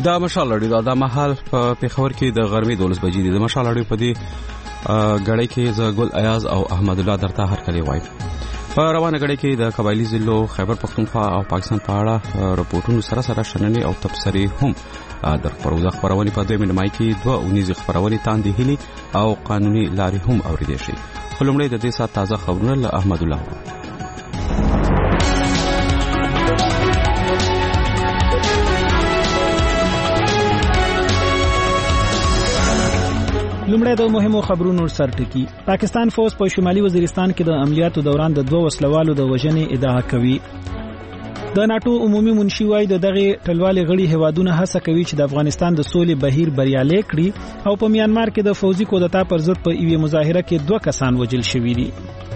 دا مشال اړیو دا مهال په پیښور کې د غرمې 12 بجې د مشال اړیو په دې غړې کې ز ګل ایاز او احمد الله درته هر کلی وای په روانه غړې کې د قبایلی ضلعو خیبر پختونخوا او پاکستان په اړه رپورټونو سره شننې او تبصرې هم در خبرونه په دوه منځمای کې 2 خبرونه تاندې هلي او قانوني لارې هم اوریدل شي. خلمړې د دې سات تازه خبرونه له احمد الله. لومړی د مهمو خبرونو سرټکی. پاکستان فوج په شمالي وزیرستان کې د عملیاتو دوران د 2 وسلوالو د وژنې ادعا کوي. د ناتو عمومي منشي وايي د دغه ټلوالې غړي هوادونه هڅه کوي چې د افغانستان د سولې بهیر بریالي کړي او په میانمار کې د فوزي کودتا پر ضد په ایوه مظاهره کې 2 کسان وژل شوي دي.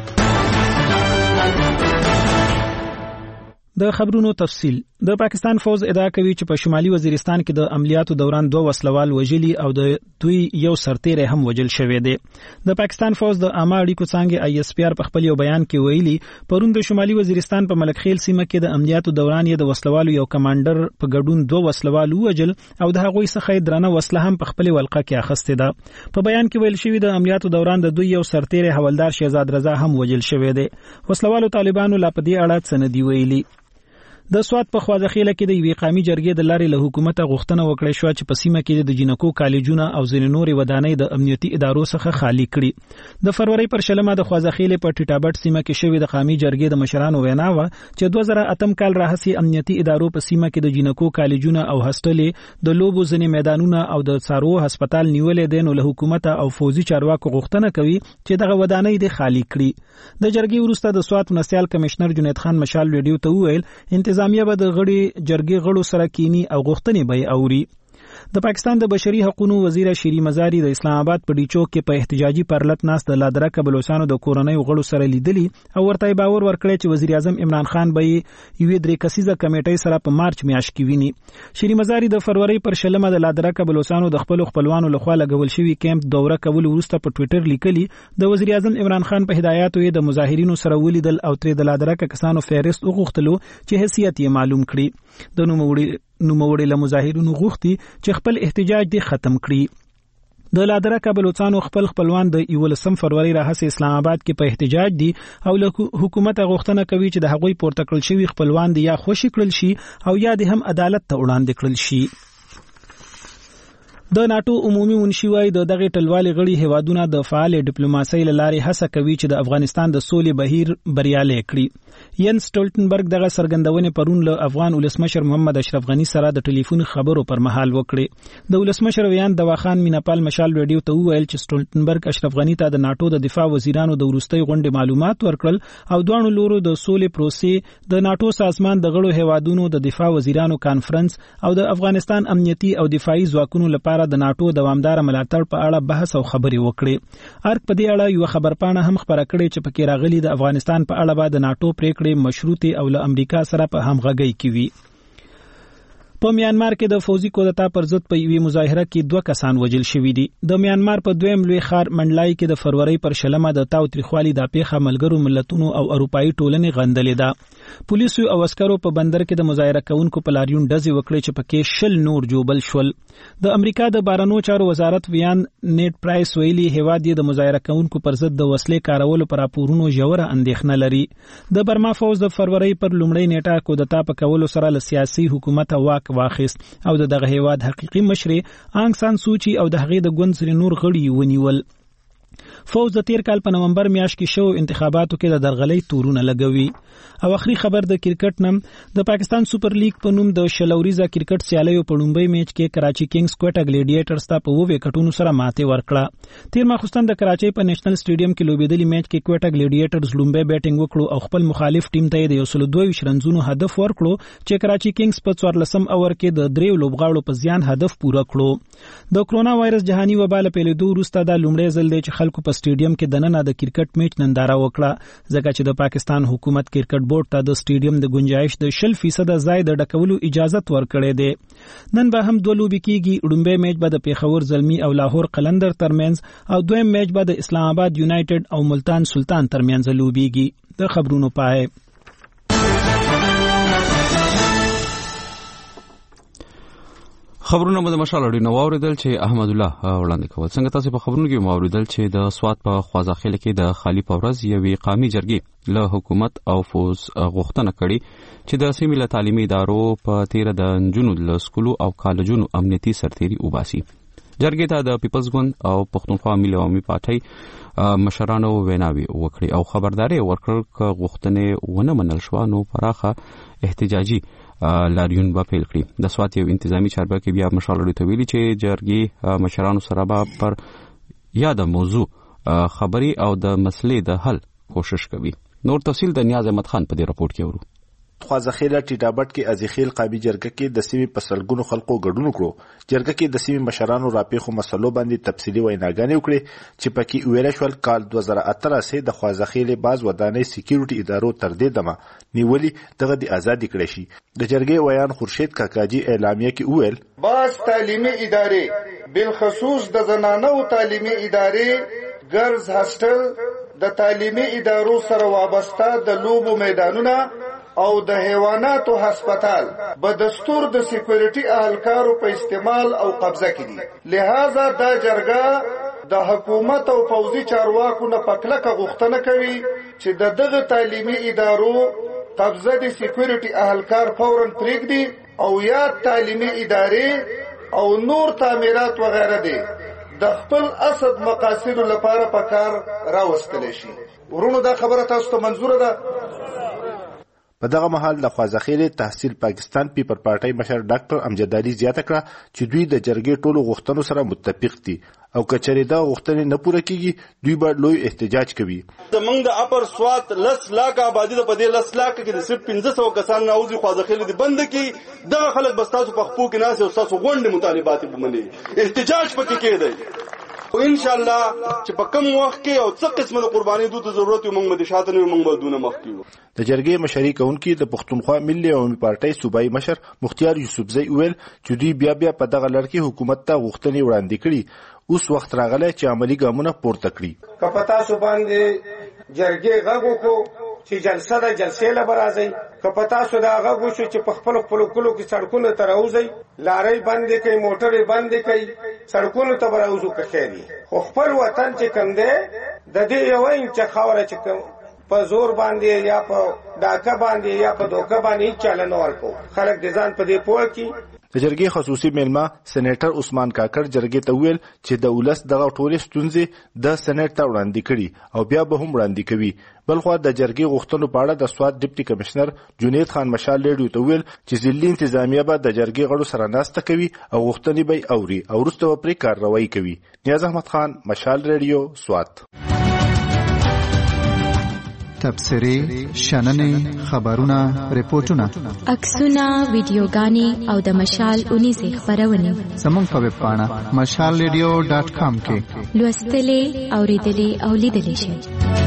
د خبرونو تفصیل. د پاکستان فوج ادعا کوي چې په شمالي وزیرستان کې د عملیاتو دوران 2 وسلوال وژلي او د دوی یو سرتیری هم وژل شوی دی. د پاکستان فوج د عامه اړیکو څنګه ISPR په خپل یو بیان کې ویلي پرون د شمالي وزیرستان په ملک خیل سیمه کې د عملیاتو دوران یې د وسلوالو یو کمانډر په ګډون 2 وسلوال وژل او د هغوی څخه درنه وسله هم په خپل ولقه کې اخیسته ده. په بیان کې ویل شوی د عملیاتو دوران د دوی یو سرتیری حوالدار شهزاد رضا هم وژل شوی دی. وسلوالو طالبانو لا په دې اړه سندي ویلي. د سواد په خوازخیله کې د یوې قومي جرګې د لارې له حکومت غوښتنه وکړې شو چې په سیمه کې د جنکو کالجونه او ځینې نورې ودانۍ د امنیتي ادارو څخه خالی کړي. د فروری پر شلمه د خوازخیله په ټیټابټ سیمه کې شوې د قومي جرګې د مشرانو وینا و چې 2008 کال راهسي امنیتي ادارو په سیمه کې د جنکو کالجونه او هاستلې د لوبو ځینې میدانونه او د څارو هسپتال نیولې دي نو له حکومت او فوزي چارواکو غوښتنه کوي چې دغه ودانۍ د خالی کړي. د جرګې وروسته د سواد ونسیال کمشنر جنید خان مشال ویډیو ته وویل انتظامیه به د غړي جرګې غړو سره کینی او غوښتنې به اوري. د پاکستان د بشري حقوقو وزیر شيري مزاري د اسلام آباد په ډیچوک کې په احتجاجي پرلط ناس د لادرکه بلوچستان د کورنۍ غړو سره لیدلي او ورته باور ورکړی چې وزیر اعظم عمران خان به یوې 3 کسیزه کمیټې سره په مارچ میاشت کې ویني. شيري مزاري د فروری پر شلمه د لادرکه بلوچستان د خپلوانو لخوا لګول شوی کیمپ دوره کول وروسته په ټوئیټر لیکلي د وزیر اعظم عمران خان په هدایاتو یې د مظاهرینو سره ولیدل او تر د لادرکه کسانو فهرست وغوښتلو چې حیثیت یې معلوم کړي. د نوموړي له مظاهرونو غوښتي چې خپل احتجاج دې ختم کړي. د لادرکه بلوچستان خپلوان د 11 فروری راهسي اسلام آباد کې په احتجاج دي او له حکومت غوښتنه کوي چې د هغوی پورته کړل شوی خپلوان دي یا خوشی کړل شي او یا د هم عدالت ته وړاندې کړل شي. د ناتو عمومي منشي وايي د دغه ټلوالې غړي هوادونه د فعال ډیپلوماسۍ لارې هڅه کوي چې د افغانستان د سولې بهیر بریالي کړي. ین سټولټنبرګ دغه سرګندونې پرون له افغان ولسمشر محمد اشرف غنی سره د ټلیفون خبرو پر مهال وکړي. د ولسمشر ویان دواخان میناپال مشال ویډیو ته وویل چې سټولټنبرګ اشرف غنی ته د ناتو د دفاع وزیرانو د وروستي غونډې معلومات ورکړل او دوه لورو د سولې پروسې د ناتو سازمان د غړو هوادونو د دفاع وزیرانو کانفرنس او د افغانستان امنیتي او دفاعي ځواکونو لپاره د ناتو دوامدار ملاتړ په اړه بحث او خبرې وکړي. ارګ په دې اړه یو خبرپاڼه هم خبره کړې چې پکې راغلي د افغانستان په اړه به د ناتو پریکړې مشروطه او له امریکا سره په همغږۍ کې وي. په میانمار کې د فوزي کودتا پر ضد په یوه مظاهره کې 2 کسان وژل شوي دي. د میانمار په دویم لوی ښار منډلای کې د فروری پر شلمه د تاوتریخوالي د پیښه ملګرو ملتونو او اروپאי ټولنې غندلې ده. پولیسو او عسکرو په بندر کې د مظاهره کوونکو په لاریون ډزې وکړې چې پکې 10 نور جوبل شول. د امریکا د بارنو چارو وزارت ویان نیټ پرایس ویلي هواد د مظاهره کوونکو پر ضد د وسلې کارولو پر راپورونو ژوره اندېښنه لري. د برما فوج د فروری پر لومړۍ نیټه کودتا په کولو سره له سیاسي حکومت واک واخیست او دغه هواد حقيقي مشر آنګ سان سوچي او د هغې د ګوند نور غړي ونیول. فوج د تیر کال په نومبر میاشت کې شو انتخاباتو کې د درغلۍ تورونه لګوي. او اخري خبر د کرکټ نم د پاکستان سپر لیګ په نوم د شلوريزه کرکټ سیالیو په لومړی میچ کې کراچي کینګز کوټا ګلیډیټرز ته په 2 وکټونو سره ماته ورکړه. تیر ماخوستن د کراچي په نېشنل سټیډیم کې لوبېدلې میچ کې کوټا ګلیډیټرز لومبه بیټینګ وکړو او خپل مخالف ټیم ته د 102 رنزونو هدف ورکړو چې کراچي کینګز په 14 اور کې د 3 لوبغاړو په زیان هدف پوره کړو. د کرونا وایرس جهاني وبا له پیلېدو وروسته د لومړی ځل دی چې خلکو په سټیډیم کې دننه د کرکټ میچ ننداره وکړه ځکه چې د پاکستان حکومت کرکټ بورډ ته د سټیډیم د گنجائش د 0% ځای د ډکولو اجازه ورکړې ده. نن به هم 2 لوبې کیږي. لومړی میچ به د پیښور زلمی او لاهور قلندر ترمنځ او دویم میچ به د اسلام آباد یونایټډ او ملتان سلطان ترمنځ لوبېږي. د خبرونو پای خبرونه مو د مشال اړین نو اوریدل چې احمد الله وړاندې کول. څنګه تاسو په خبرونو کې اوریدل چې د سواد په خوازاخیل کې د خالی پورز یوې قومي جرګې له حکومت او فوز غوښتنه کړې چې د سیمې له تعلیمي ادارو په تیر د جنونو له سکولو او کالجونو امنیتي سرتيري وباسي. جرګې ته د پیپلز ګوند او پښتونخوا ملي عوامي پارټي مشرانو ویناوي وکړي او خبرداري ورکړه غوښتنې ونه منل شو نو پراخه احتجاجي لاریون به پیل کړي. د سوات یو انتظامی چارواکي بیا مشالړو ته ویلي چې جرګې مشرانو سره به پر یاد موضوع خبري او د مسلې د حل کوشش کوي. نور تفصیل د نیاز احمد خان په دې راپورټ کې ورو. خوازخیله ټیټابټ کې ازخیل قابي جرګه کې د سیمې په سلګونو خلکو ګډون کړو. جرګه کې د سیمې مشرانو راپېخو مسلو باندې تفصیلي ویناګانې وکړي چې پکې ویل شول کال 2018 د خوازخیله باز ودانۍ سکیورټي ادارو تر دې دمه نیولي دغه د آزادي کړی شي. د جرګې ویان خورشید کاکاجي اعلامیه کې ویل باز تعلیمي ادارې بالخصوص د زنانو تعلیمي ادارې ګرلز هاسټل د تعلیمي ادارو سره وابسته د لوبو میدانونه او د حیواناتو هسپتال به دستور د سکیورټي اهلکارو په استعمال او قبضه کې دي. لہذا دا جرګه د حکومت او فوزي چارواکو نه پکلکه غوښتنه کوي چې د دغه تعلیمي ادارو قبضه د سکیورټي اهلکار فوراً پرېږدي او یا تعلیمي ادارې او نور تعمیرات وغیره دي د خپل اصل مقاصدو لپاره په کار راوستل شي. ورونو دا خبره تاسو ته منظوره ده؟ په دغه مهال د خوازخیل تحصیل پاکستان پیپر پارټي مشر ډاکټر امجد علي زیاته کړه چې دوی د جرګې ټولو غوښتنو سره متفق دي او کچېرې دا غوښتنې نه پوره کیږي دوی به لوی احتجاج کوي. زمونږ د اپر سوات 10 لاک آبادی د پدې 10 لاک کې د صرف 1500 کسان ناوځي خوازخیل دي بند کی دغه خلک بس تاسو په خپل کې ناس او تاسو غونډه مطالبات ومني احتجاج پکې کېدی او ان شاء الله چې په کوم وخت کې او څه قسمه د قرباني دوه ضرورت موږ مده شاته نه موږ بدونه مخ کیو. د جرګې مشري کوونکي د پښتونخوا ملي عوامي پارټي صوبایي مشر مختیار یوسفزئی ویل چې دوی بیا په دغه لړ کې حکومت ته غوښتنې وړاندې کړي اوس وخت راغلی چې عملی ګامونه پورته کړي. کپتا سو باندې جرګې غږ کو چې جلسه د جلسې لپاره کپتا سو دا غږ شو چې په خپل کلو کې سړکونو ته راوځي لارې باندې کوي موټرې باندې کوي سړکونو ته راوځو کخېری خو خپل وطن چې کم دی د دې یو انچ خاوره چې په زور باندې یا په ډاکه باندې یا په دوکه باندې چلن ورکو خلک د ځان په دې پوه کی. د جرګې خصوصي میلمه سېنیټر عثمان کاکړ جرګې ته ویل چې د ولس دغه ټولې ستونزې د سېنیټ ته وړاندې کړي او بیا به هم وړاندې کوي. بلخو د جرګې غوښتنو په اړه د سواد ډیپټي کمشنر جنید خان مشال ریډیو ته ویل چې ځلې انتظامیه به د جرګې غړو سره ناسته کوي او غوښتنې به اوري او وروسته به پرې کارروایي کوي. نیاز احمد خان مشال ریډیو سوات. تبصرې شننې خبرونه ریپورتونه عکسونه ویډیوګانې او د مشال 19 خبرونه زموږ په ویب پاڼه mashalradio.com کې لوستلې اوریدلې او لیدلې شئ.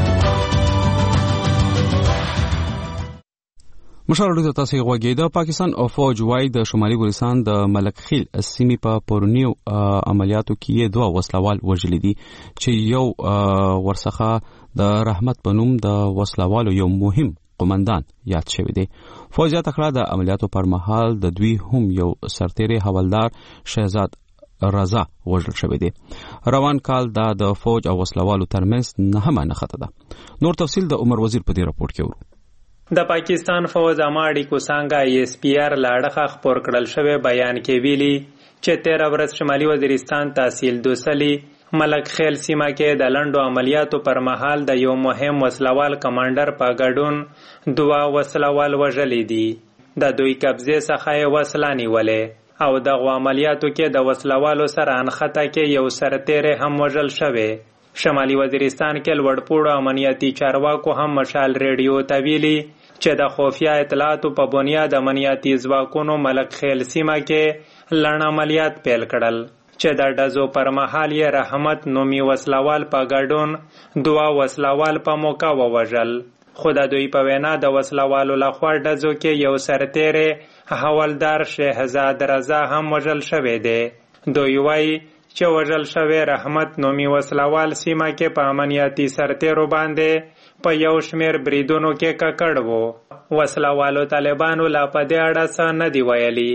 مشالړو ته تاسو غوږی د پاکستان او فوج وايي د شمالي ګلستان د ملک خیل سیمې په پورنیو عملیاتو کې دوه وسلوال وژل دي چې یو ورڅخه د رحمت بنوم د وسلوالو یو مهم قومندان یاد شوی دی. فوج یاد کړه د عملیاتو پر مهال د دوی هم یو سرتیری حوالدار شهزاد رضا وژل شوی دی. روان کال د فوج او وسلوالو ترمنځ نه خطه ده. نور تفصیل د عمر وزیر په دې راپورټ کې ورو. د پاکستان فوج اماډي کوسانګا ESPR لاړخه خبر کړل شوی بیان کې ویلي چې 13 ورځ شمالي وزیرستان تحصیل دوسلی ملک خیل سیمه کې د لندو عملیاتو پر مهال د یو مهم وسلوال کمانډر په ګډون دوه وسلوال وژلي دي. د دوی قبضه څخه وسله نیولې او د عملیاتو کې د وسلوالو سره انخته کې یو سرتیری هم وژل شوی. شمالي وزیرستان کې لوړپوړو امنیتي چارواکو هم مشال ریډیو ته ویلي چې د خفیه اطلاعاتو په بنیاد امنیتي ځواکونو ملک خیل سیمه کې لړن عملیات پیل کړل چې د ډزو پر مهال یې رحمت نومي وسلوال په ګډون دوه وسلوال په موقع ووژل. خو د دوی په وینا د وسلوالو لخوا ډزو کې یو سرتیری حوالدار شهزاد رضا هم وژل شوی دی. دوی وایي چې وژل شوی رحمت نومي وسلوال سیمه کې په امنیتي سرتیرو باندې په یو شمیر بریدونو کې ککړ وو. وسلوالو طالبانو لا په دې اړه څه نه دی ویلي.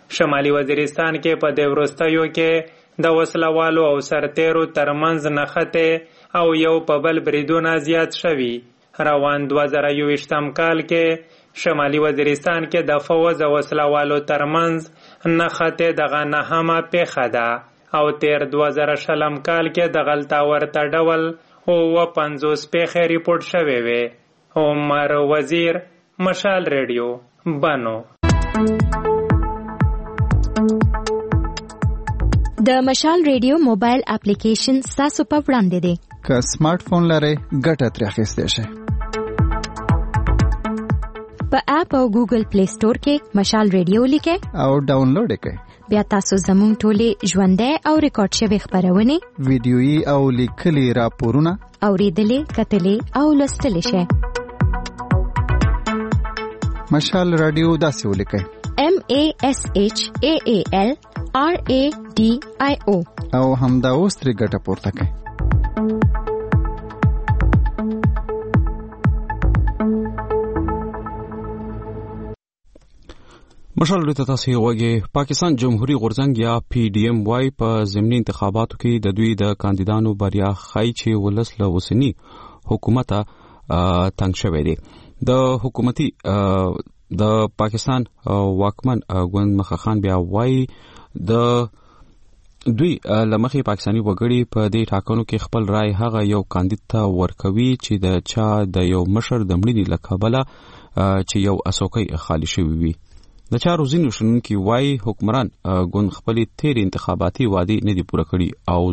شمالي وزیرستان کې په دې وروستیو کې د وسلوالو او سرتیرو ترمنځ نښتې او یو په بل بریدونه زیات شوي. روان 2021 کال کې شمالي وزیرستان کې د فوز او وسلوالو ترمنځ نښتې دغه نهمه پیښه ده او تیر 2020 کال کې د غلطه ورته ډول 50 پیښې ریپورټ شوې وې. عمر وزیر، مشال ریډیو، بانو. د مشال ریډیو موبایل اپلیکیشن تاسو په وړاندې دی. که سمارټ فون لرئ ګټه ترې اخیستی شئ. په اپ او ګوګل پلی سٹور کې مشال ریډیو لیکئ او ډاونلوډ یې کړئ. بیا تاسو زموږ ټولې ژوندۍ او ریکارډ شوې خپرونې، ویډیويي او لیکلي راپورونه اوریدلې، کتلې او لوستلې شئ. مشال رادیو داسې ولیکئ: MASHAAL RADIO او همدا اوس ترې ګټه پورته کړئ. مشال ریډیو ته تاسو غوږی. پاکستان جمهوریت غورځنګ یا PDM وايي په ضمني انتخاباتو کې د دوی د کاندیدانو بریا ښایي چې ولس له اوسني حکومت تنګ شوی دی. د حکومتي د پاکستان واکمن ګوند مخه خان بیا وايي د دوی لمخې پاکستاني وګړي په دې ټاکنو کې خپل رائے هغه یو کاندید ته ورکوي چې د چا د یو مشر د مړینې له کبله چې یو اسوکۍ خالی شوی وي. د چارو ځینو شنونکي وايي حکمران ګوند خپلې تیر انتخاباتي وعدې نه دي پوره کړي او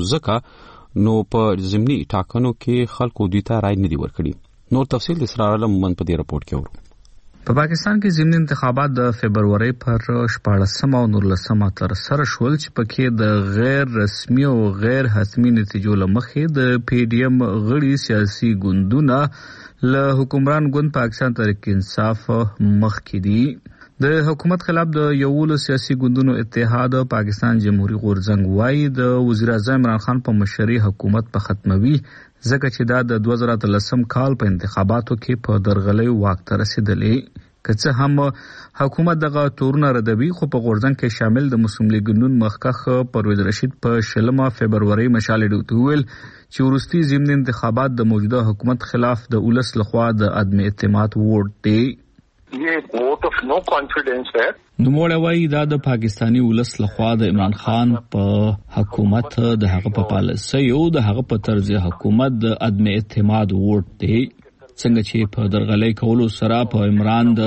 ځکه نو په ضمني ټاکنو کې خلکو دوی ته رائے نه دي ورکړي. نور تفصیل د اسرار علم من په دې رپورټ کې ورو. په پاکستان کې ضمني انتخابات د فبرवरी پر 14 او 19 تر سره شول چې پکې د غیر رسمي او غیر حتمي نتیجو لمخې د PDM غړي سیاسي ګوندونه له حکمران ګوند پاکستان تحریک انصاف مخ کې دي. د حکومت خلاف د یوولو سیاسي ګوندونو اتحاد پاکستان جمهوریت غورځنګ وايي د وزیر اعظم عمران خان په مشرۍ حکومت په ختموي ځکه چې دا د 2013 کال په انتخاباتو کې په درغلۍ واک ته رسیدلې. که څه هم حکومت دغه تورونه ردوي خو په غورځنګ کې شامل د مسلم لیگ ګوند مخکښ پرویز رشید په 16 فبرवरी مشال ریډیو ویل چې ورستي ضمني انتخابات د موجوده حکومت خلاف د ولس لخوا د عدم اعتماد ووټ دی. یہ ووٹ آف نو کانفیډنس ہے. نوموړی وايي دا د پاکستانی ولس لخوا د عمران خان په حکومت د هغه په پالیسۍ او د هغه په طرز حکومت د عدم اعتماد ووټ دی. څنګه چې په درغلۍ کولو سره په عمران د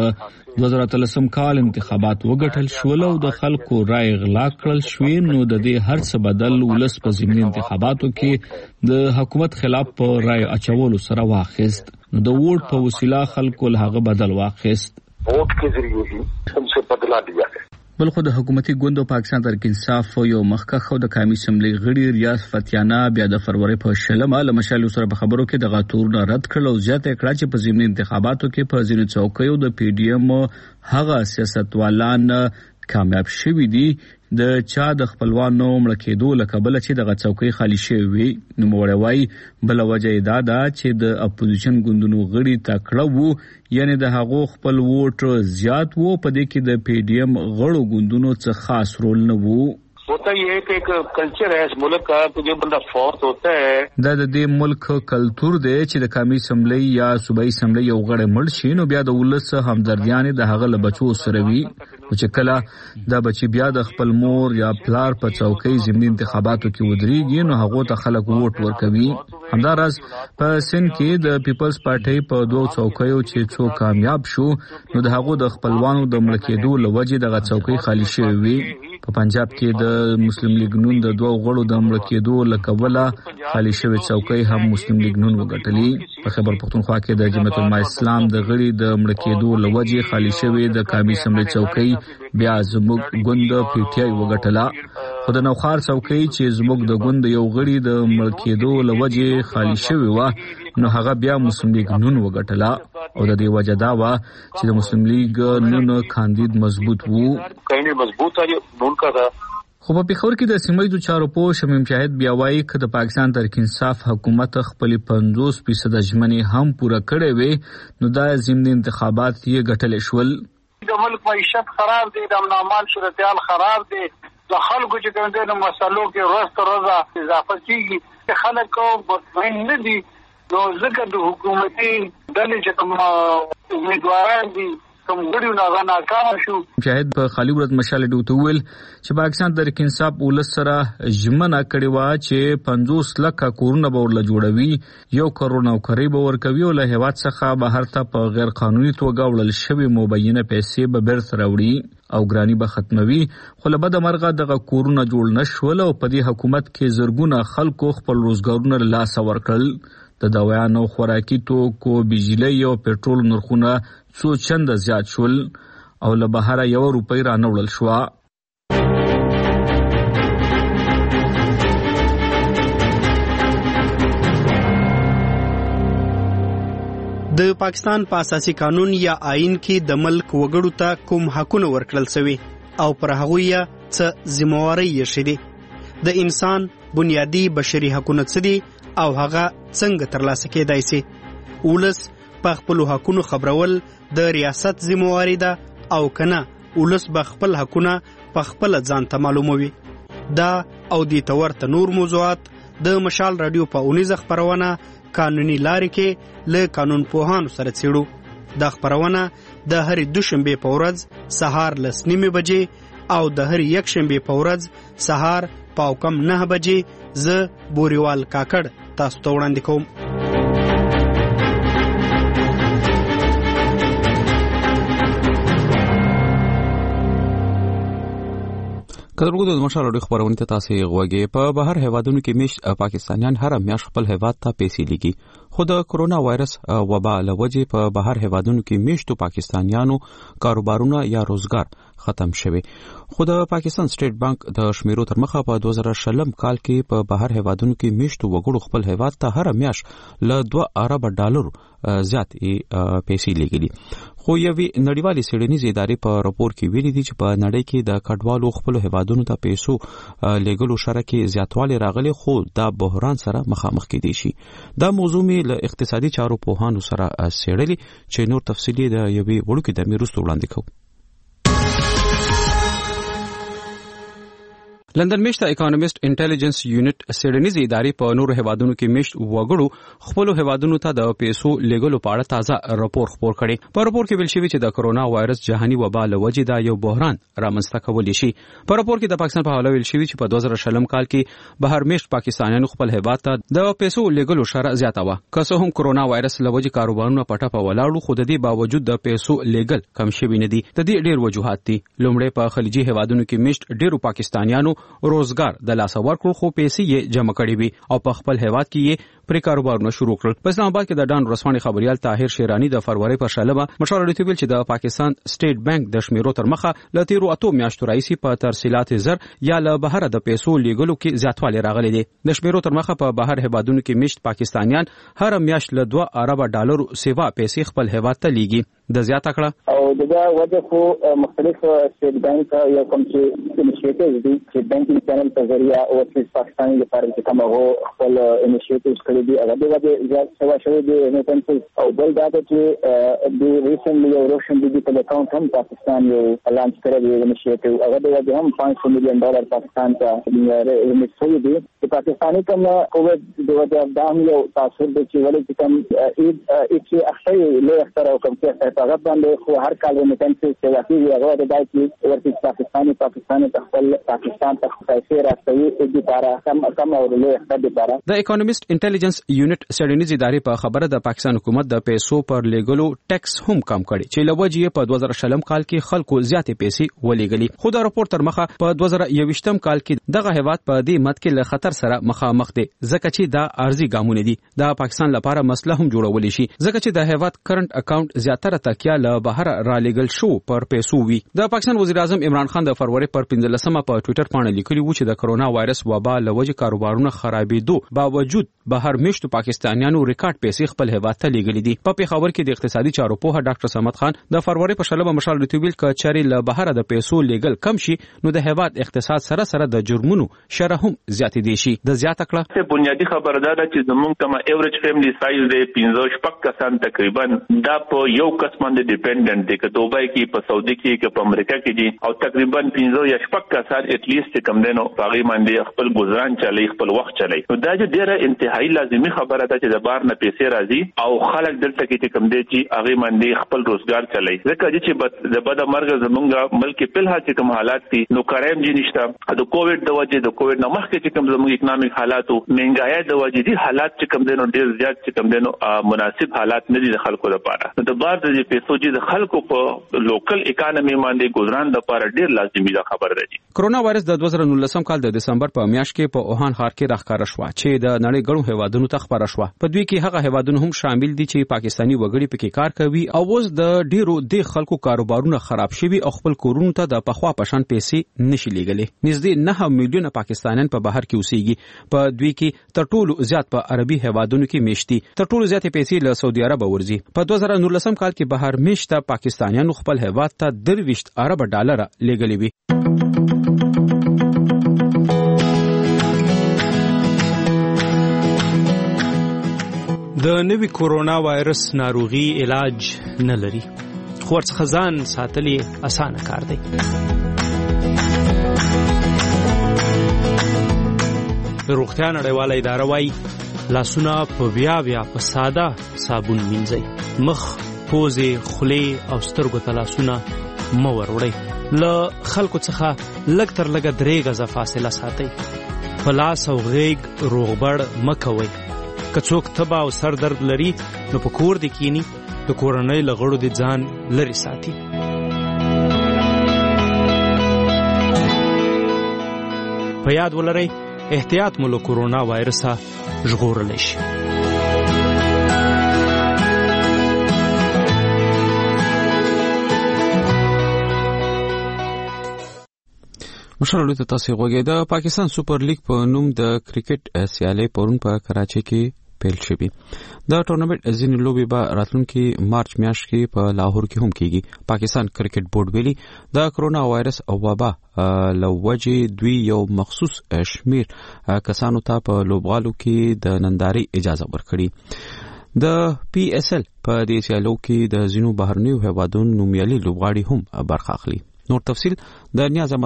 2013 کال انتخابات وګټل شول او د خلکو رائے غلا کړل شوې، نو د دې هر څه بدل ولس په ضمني انتخاباتو کې د حکومت خلاف په رائے اچولو سره واخیست. نو د ووټ په وسیله خلکو له هغه بدل واخیست. ووٹ کے ذریعے ہی ان سے بدلا دیا ہے. بلخو د حکومتي ګوند پاکستان تحریک انصاف یو مخکښ او د قومي اسمبلی غړي ریاض فتیانه بیا د فروری په 16 له مشال سره په خبرو کې د غاتور رد کړل او زیاته کړه چې په ضمني انتخاباتو کې په ځینو چوکیو د PDM هغه سیاستوالان کامیاب شوي دي د چا د خپلوانو مړ کېدو له کبله چې دغه چوکۍ خالی شوې وي. نوموړی وايي بله وجه دا ده چې د اپوزیشن ګوندونو غړي تکړه وو، یعنی د هغو خپل ووټ زیات وو، په دې کې د PDM غړو ګوندونو څه خاص رول نه وو. ہوتا یہ ہے کہ ایک کلچر ہے اس ملک کا کہ جو بندہ فوت ہوتا ہے دا د دې ملک کلچر دی چې د قومي اسمبلی یا صوبایي اسمبلی یو غړی مړ شي نو بیا د ولس همدردیانې د هغه له بچو سره وي، چې کله دا بچی بیا د خپل مور یا پلار په چوکۍ ضمني انتخاباتو کې ودرېږي نو هغه ته خلک ووټ ورکوي. همداراز په سند کې د پیپلز پارټي په 2 چوکیو چې څو کامیاب شو نو د هغه د خپلوانو د مړ کېدو له وجې دغه چوکۍ خالی شوې وي. په پنجاب کې د مسلم لیگ نون د 2 غړو د مړ کېدو له کبله خالی شوې چوکۍ هم مسلم لیگ نون وګټلې. په خیبر پختونخوا کې د جمعیت العلماء اسلام د غړي د مړ کېدو له وجې خالی شوې د قومي اسمبلی چوکۍ بیا زموږ ګوند PTI وګټله. خو د نوخار چوکۍ چې زموږ د ګوند یو غړي د مړ کېدو له وجې خالی شوې وه نو هغه بیا مسلم لیگ نون وګټله او د دې وجه دا وه چې د مسلم لیگ نون کاندید مضبوط وو. خو په پیښور کې د سیمه ییزو چارو پوه شمیم شاهد بیا وایي که د پاکستان تحریک انصاف حکومت خپلې 50% ژمنې هم پوره کړې وې نو دا ضمني انتخابات یې ګټلې شول. The د ملک معیشت خراب دی، د امن صورتحال خراب دی، د خلکو چې کوم دي نو مسلو کې ورځ تر ورځې اضافه کیږي، خلک مطمئن نه دي. نو ځکه د حکومتي ډلې چې کوم امیدواران دي کوم غړي نه ناکام شو. شاهد په خالي ورځ مشال ډوته ویل چې پاکستان د تحریک انصاف ولس سره ژمنه کړې و چې 50 لک کورونه به ورله جوړوي، 1 کروڑ نوکری به ورکوي او له هیواد څخه بهر ته په غیر قانوني توګه وړل شوی مبینه پیسې به بیرته راوړي او ګرانی به ختموي. خو له بده مرغه دغه کورونه جوړ نشول او په دې حکومت کې زرګونه خلکو خپل روزګارونه له لاسه ورکړل. د دوايانو، خوراکي توکو، بجلی او پېټرول نرخونه څو چنده زیات شول او له بهره 1 روپۍ رانوړل شو. د پاکستان په اساسي قانون یا آئین کې د ملک وګړو ته کوم حقونه ورکړل شوي او پر هغوی څه ذمہواری یې شته. د انسان بنیادی بشري حقونه څه دي او هغه څنګه ترلاسه کېدای شي. ولس په خپل حقونو خبرول د ریاست ذمہواری ده او کنه ولس به خپل حقونه په خپل ځان ته معلوموي. دا او د تورته نور موضوعات د مشال رادیو په 19 خبرونه قانوني لارې کې له قانون پوهانو سره څېړو. دا خبرونه د هر دوشنبه په ورځ سهار 9:30 بجې او د هر یک شنبه په ورځ سهار 9:30 بجې ز بوريوال کاکړ تاسو ته وړاندې کوم. کله د مشال اړو خبرونه ته تاسو غوږی. په بهر هیوادونو کې میشت پاکستانیان هر میاشت خپل هیواد ته پیسې لیږي، خو د کرونا وایرس وبا له وجې په بهر هیوادونو کې میشتو پاکستانیانو کاروبارونه یا روزګار ختم شوی. خو د پاکستان سټیټ بانک د شمیرو تر مخه په 2020 کال کې په بهر هیوادونو کې میشتو وګړو خپل هیواد ته هر میاشت له 2 ارب ډالر زیات پیسې لیږلي. خو یوې نړیوالې څېړنیزې ادارې په راپور کې ویلي دي چې په نړۍ کې د کډوالو خپل هیوادونو ته پیسو لیږلو شره کې زیاتوالی راغلی، خو دا بحران سره مخامخ کېدی شي. دا موضوع مې له اقتصادي چارو پوهانو سره څېړلې چې نور تفصیلي د یوې وړوکې دمې وروسته وړاندې کوو. لندن میشت اکانومیست انټيليجنس یونټ سیډنیز ادارې په نورو هیوادونو کې میشت وګړو خپل هیوادونو ته د پیسو لیږلو په اړه تازه راپور خپور کړي. په راپور کې ویل شوی چې د کرونا وایرس جهاني وبا له وجې دا یو بحران رامنځته کولی شي. په راپور کې د پاکستان په حواله ویل شوی چې په 2020 کال کې بهر میشت پاکستانیانو خپل هیواد ته د پیسو لیږلو شره زیاته و. که څه هم کرونا وایرس له وجې کاروبارونه پټه په ولاړو، خو د دې باوجود د پیسو لیږل کم شوی نه دي. د دې ډېر وجوهات دي. لومړی په خلیجي هیوادونو کې میشت ډېرو پاکستانیانو روزګار د لاسه ورکړو، خو پیسې یې جمع کړې وي او په خپل هیواد کې یې پرې کاروبارونه شروع کړل. په اسلام آباد کې د ډان ورسپانې خبريال طاهر شیرانی د فروری په شلمه مشال اړیته ویل چې د پاکستان سټیټ بانک د شمیرو تر مخه ل تیرو 8 میاشتو راځي په ترسیلات زر یا له بهر د پیسو لیږلو کې زیاتوالی راغلی دی. د شمیرو تر مخه په بهر هیوادونو کې میشت پاکستانیان هر میاشت له 2 ارب ډالر سیوا پیسې خپل هیواد ته لیږي. د زیاته کړه او دغه وجه خو مختلف سټیټ بانک یا کوم چې انیشیټیوز دي چې بانکینګ چینل په ذریعہ او چې پاکستاني لپاره چې کوم هغه خپل انیشیټیوز کړی دي هغه د وجه زیات سوا شوی دی ریمیټنس او بل دا چې د ریسنټلی یو روشن دي په اکاونټ هم پاکستان یو لانچ کړی دی انیشیټیو هغه د وجه هم $500 مليون پاکستان ته ریمیټ شوی دی. چې پاکستاني کوم کووډ د وجه دا هم یو تاثیر دی چې ولې چې کوم چې اخته له اختر او کوم څه هغه باندې خو هر کال ریمیټنس چې واقعي هغه د دای چې ورته پاکستاني خپل پاکستان ته پیسې راځي د لپاره کم او له اختر لپاره. د اکانومیست انټيليجنس یونټ سیډنیز ادارې په خبره د پاکستان حکومت د پیسو پر لیږلو ټیکس هم کم کړي چې لوجې په 2020 کال کې خلکو زیاتې پیسې ولېږلي. خو دا راپور تر مخه په 2021 کال کې دغه هیواد په دې مت کې له خطر سره مخامخ دی ځکه چې دا ارزي ګامونه دي. دا پاکستان لپاره مسله هم جوړول شي ځکه چې د هیواد کرنٹ اکاونټ زیاتره تکیه له بهر را لېږل شو پر پیسو وی. د پاکستان وزیر اعظم عمران خان د فروری پر 15 په ټوئیټر باندې لیکلی و چې د کرونا وایرس وبا له وجې کاروبارونه خرابېدو باوجود بهر میشتو پاکستانیانو ریکارډ پیسې خپل هیواد ته لیږلي دي. په پیښور کې د اقتصادي چارو پوهه ډاکټر صمد خان د فروری په شلمه مشال ریتویل ک چاري له بهر د پیسو لیږل کم شي نو د هیواد اقتصاد سره سره د جرمونو شره هم زیات دي شي. د زیاته کړه څه بنیادی خبردار چې زمونږ کومه ایوریج فیملی سایز دی 15 کسان تقریبا دا په یو کس باندې ډیپندنت دي، که دوبۍ کې، په سعودي کې، که په امریکا کې دي، او تقریبا 15 یا 16 کسان اټلیست کم دینو هغه باندې خپل گزاران چلی، خپل وخت چلی. نو دا چې ډیره انتهایی لازمي خبره ده چې د بار نه پیسې راځي او خلک دلته کې کم دي چې هغه باندې خپل روزګار چلی. ځکه چې د بد مرګ زمونږ ملک په لحاظ چې کوم حالات دي نو کرایم جی نشته، د کووډ د وجې د کووډ نه مخکې چې کوم زموږ اکنامک حالات او مهنګايي د وجې دي حالات چې کوم دینو ډیر زیات چې کوم دینو مناسب حالات نه دي د خلکو لپاره. نو د بار د پیسو چې د خلکو په لوکل اکانومي باندې گزاران لپاره ډیر لازمي ده خبر ده. کرونا وایرس د 2019 کال د دسمبر په میاشت کې په اوهان ښار کې راښکاره شو چې د نړۍ ګڼو هیوادونو ته خبره شو. په دوی کې هغه هیوادونه هم شامل دي چې پاکستانی وګړي پکې کار کوي او اوس د ډیرو د خلکو کاروبارونه خراب شوي او خپل کورونو ته د پخوا پشان پیسې نشي لیږلي. نږدې 9 میلیونه پاکستانیان په بهر کې اوسېږي. په دوی کې تر ټولو زیات په عربي هیوادونو کې میشتي. تر ټولو زیات پیسې له سعودي عرب ورځي. په 2019 کال کې بهر میشته پاکستانیانو خپل هیواد ته 23 ارب ډالر لیږلي وي. د نوي کورونا وایرس ناروغي علاج نه لري، خو ورڅخه ځان ساتل یې اسانه کار دی. د روغتیا نړیواله اداره وایي لاسونه په بیا په ساده صابون مینځئ. مخ، پوزې، خولې او سترګو ته لاسونه مه وروړئ. له خلکو څخه لږ تر لږه 3 غزه فاصله ساتئ. په لاس او غیږ روغبړ مه کوئ. که څوک تبه او سر درد لري نو په کور دې کینی، د کورنۍ له غړو دې ځان لرې ساتي. په یاد ولرئ احتیاط مو له کورونا وایرسه ژغورلی شي. مشرلو ته تاسو غوږی. د پاکستان سوپر لیګ په نوم د کرکټ سیالي پرون په کراچۍ کې پیل شوی. د ټورنمنت ځینې لوبې به راتلونکي مارچ میاشت کې په لاهور کې هم کیږي. پاکستان کرکټ بورډ ویلي د کرونا وایرس او وبا لوجه دوی یو مخصوص شمیر کسانو ته په لوبغالو کې د ننداري اجازه ورکړي. د پی اس ال په دې سیالو کې د ځینو بهرنیو هیوادونو نومیالي لوبغاړي هم برخه اخلي. نور تفصیل د نیاز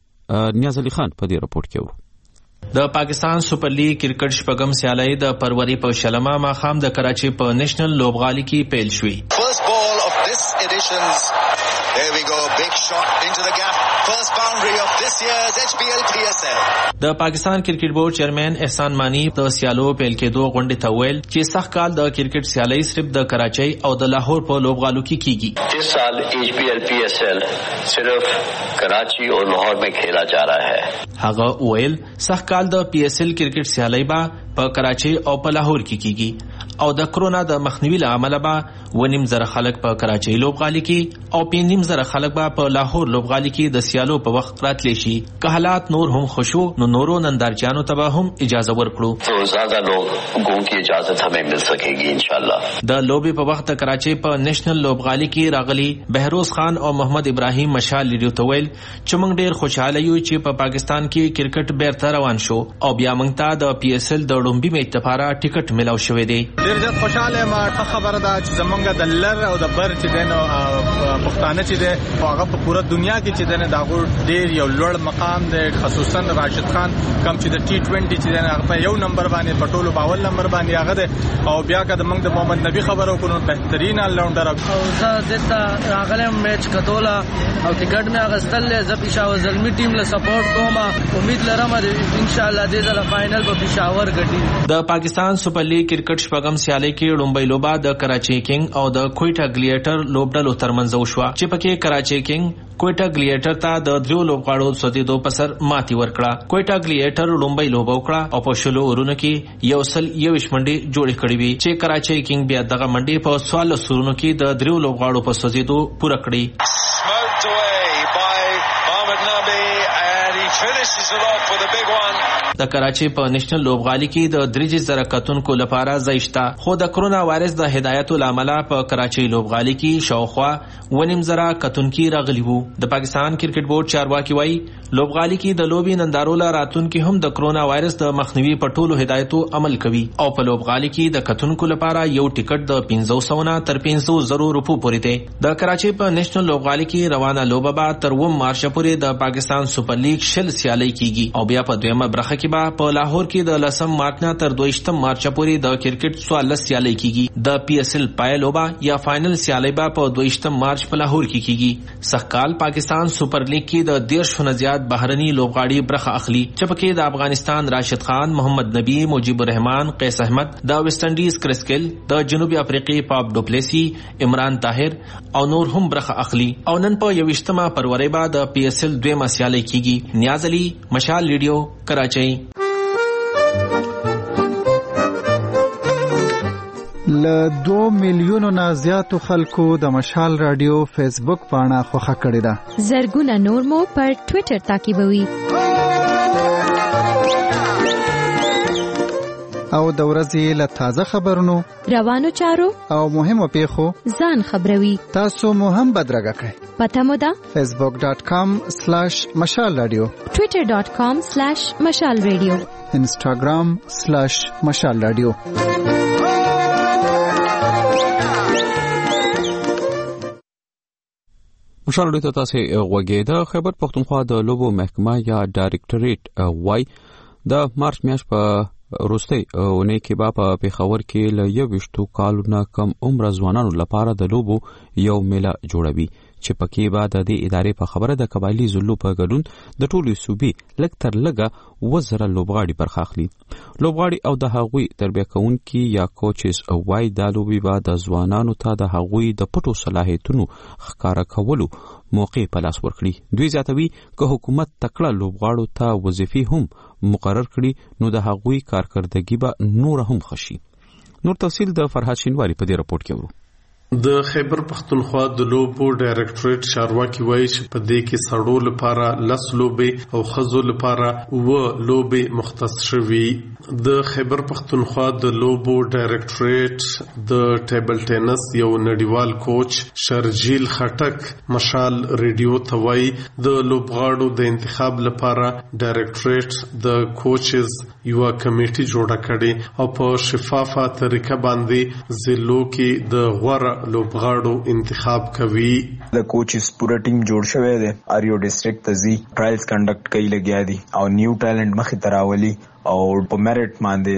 علي خان په دې رپورت کې وو. د پاکستان سوپر لیګ کرکټ شپږم سیالي د فروری په شلمه ماښام د کراچۍ په نېشنل لوبغالي کې پیل شوې. First ball of this edition's, there we go, big shot into the gap. First boundary of this year's HBL PSL. د پاکستان کرکټ بورډ چیرمن احسان مانی د سیالو پیل کېدو غونډې ته ویل چې سخت کال د کرکټ سیالي صرف د کراچۍ او د لاهور په لوبغالو کې کیږي. इस साल HBL PSL सिर्फ कराची और लाहौर में खेला जा रहा है. هغه ویل سخت کال د پی اس ال کرکټ سیالي با په کراچۍ او په لاهور کې کیږي او د کرونا د مخنیوي لامل با 1.5 خلک په کراچۍ لوبغالي کې او 5.5 خلک با په لاهور لوبغالي کې د سیالو په وخت راتلی شي. که حالات نور هم خوشو نو نورو نندارچیانو ته هم اجازه ورکړو تو زیاده لوگوں کی اجازت ہمیں مل سکے گی انشاءاللہ. د لوبي په وخت کراچۍ په نېشنل لوبغالي کې راغلي بهروز خان او محمد ابراهیم مشال لیدو ته ویل چې موږ ډیر خوشاله یو چې په پاکستان کې کرکټ بیرته روان شو او بیا موږ ته د پی اس ال د ډومبي میچ لپاره ټیکټ ملاو شوی دی. ډیر زیات خوشاله ما خبره ده چې زمونږ د لر او د بر چې دنه پښتانه چې ده هغه په پوره دنیا کې چې دنه دا ډیر یو لوړ مقام دی، خصوصا راشد خان کم چې د T20 چې دنه هغه په یو نمبر باندې په ټولو باول نمبر باندې هغه ده او بیا که د موږ د محمد نبی خبرو کو نو بهترین آلراونډر او زه دته راغله میچ کتولا او ټیکټ مې اغستل ز پېښور زلمی ټیم له سپورټ کوم. امید لرم ان شاء الله دې ځله فائنل په پېښور ګټي. د پاکستان سوپر لیګ کرکټ شپږم سیالي کې لومړی لوبه د کراچۍ کینګ او د کویټا ګلیټر لوبډلو ترمنځ وشوه چې پکې کراچۍ کینګ کویټا ګلیټر ته د 3 لوبغاړو سودیدو په سر ماتي ورکړه. کویټا ګلیټر لومړی لوبه وکړه او په شلو اورونو کې 121 منډې جوړې کړې وي چې کراچۍ کینګ بیا دغه منډې په 14 اورونو کې د 3 لوبغاړو په سودیدو پوره کړې. د کراچۍ په نېشنل لوبغالي کې د 3000 کتونکو لپاره ځایشته، خو د کرونا وایرس د هدایتو لامل په کراچۍ لوبغالي کې شاوخوا 1.5 کتونکي راغلي وو. د پاکستان کرکټ بورډ چارواکي وایي لوبغالي کې د لوبي نندارو راتونکو هم د کرونا وایرس د مخنیوي په ټولو هدایتو عمل کوي او په لوبغالي کې د کتونکو لپاره یو ټیکټ د 1500 نه تر 500 روپو پورې دی. د کراچي په نېشنل لوبغالي کې روانه لوبه به تر 9 مارچ پورې د پاکستان سپر لیګ شل سیالي کیږي او بیا په دویمه برخه کې به په لاهور کې د 10 مارچ نه تر 22 مارچ پورې د کرکټ 14 سیالي کیږي. د پی ایس ایل پای لوبه یا فائنل سیالي به په 22 مارچ په لاهور کې کیږي. سخکال پاکستان سپر لیګ کې د 150 نه زیات بهرني لوبغاړي برخه اخلي چې پکې د افغانستان راشد خان، محمد نبی، مجيب الرحمن، قیس احمد، د ویسټ انډیز کرس گیل، د جنوبي افریقې پاپ ډوپلیسی، عمران طاهر او نور هم برخه اخلي. او نن په 21 فروری بعد د پی ایس ایل دویمه سیالي کیږي. نیاز علي، مشال ریډیو، کراچۍ. له 2 میلیونو نه زیاتو خلکو د مشال رادیو فیسبوک پاڼه خوښه کړې ده. زرګونه نور مو پر ټوئیټر تعقیبوي. او د ورځې له تازه خبرونو، روانو چارو او مهمو پیښو ځان خبروي. تاسو مو هم بدرګه کړئ. پته مو ده facebook.com/مشال رادیو، twitter.com/مشال رادیو، instagram/مشال رادیو. مشال رادیو ته تاسو غوږی د خیبر پختونخوا د لوبو محکمه یا ډایریکټریټ وای د مارچ میاشت په روستي اونۍ کې په پیښور کې له 21 کالو نه کم عمر ځوانانو لپاره د لوبو یو میله جوړوي چې پکې به د دې ادارې په خبره د قبایلی زلو په ګډون د ټولو صوبې لږ تر لږه 1000 لوبغاړي برخه اخلي. لوبغاړي او د هغوی تربیه کوونکي یا کوچز وای د لوبي به د ځوانانو ته د هغوی د پټو صلاحیتونو ښکارا کولو موقع په لاس ورکړي. دوی زیاتوي که حکومت تکړه لوبغاړو ته وظیفې هم مقرر کړي نو د هغوی کارکردګي به نور هم خشي. نور تفصیل د فرهاد شینواری په دې راپورټ کې ورو. د خیبر پختونخوا د لوبو ډایریکټریټ چارواکي وایي چې په دې کې سړو لپاره 10 لوبې او ښځو لپاره 9 لوبې مختص شوي. د خیبر پختونخوا د لوبو ډایریکټریټ د ټیبل ټینس یو نړیوال کوچ شرجیل خټک مشال ریډیو ته وایي د لوبغاړو د انتخاب لپاره ډایریکټریټ د کوچز یو کمیټي جوړه کړي او په شفافه طریقه باندې زلو کې د غوړه لوبغاړو انتخاب کوي. د کوچز پورا ټیم جوړ شوی دی. اریو ډیسټریکټ ته ځي، ټرایلز کنډکټ کوي لګیا دي او نیو ټالنت مخې ته راولي او په میرټ باندې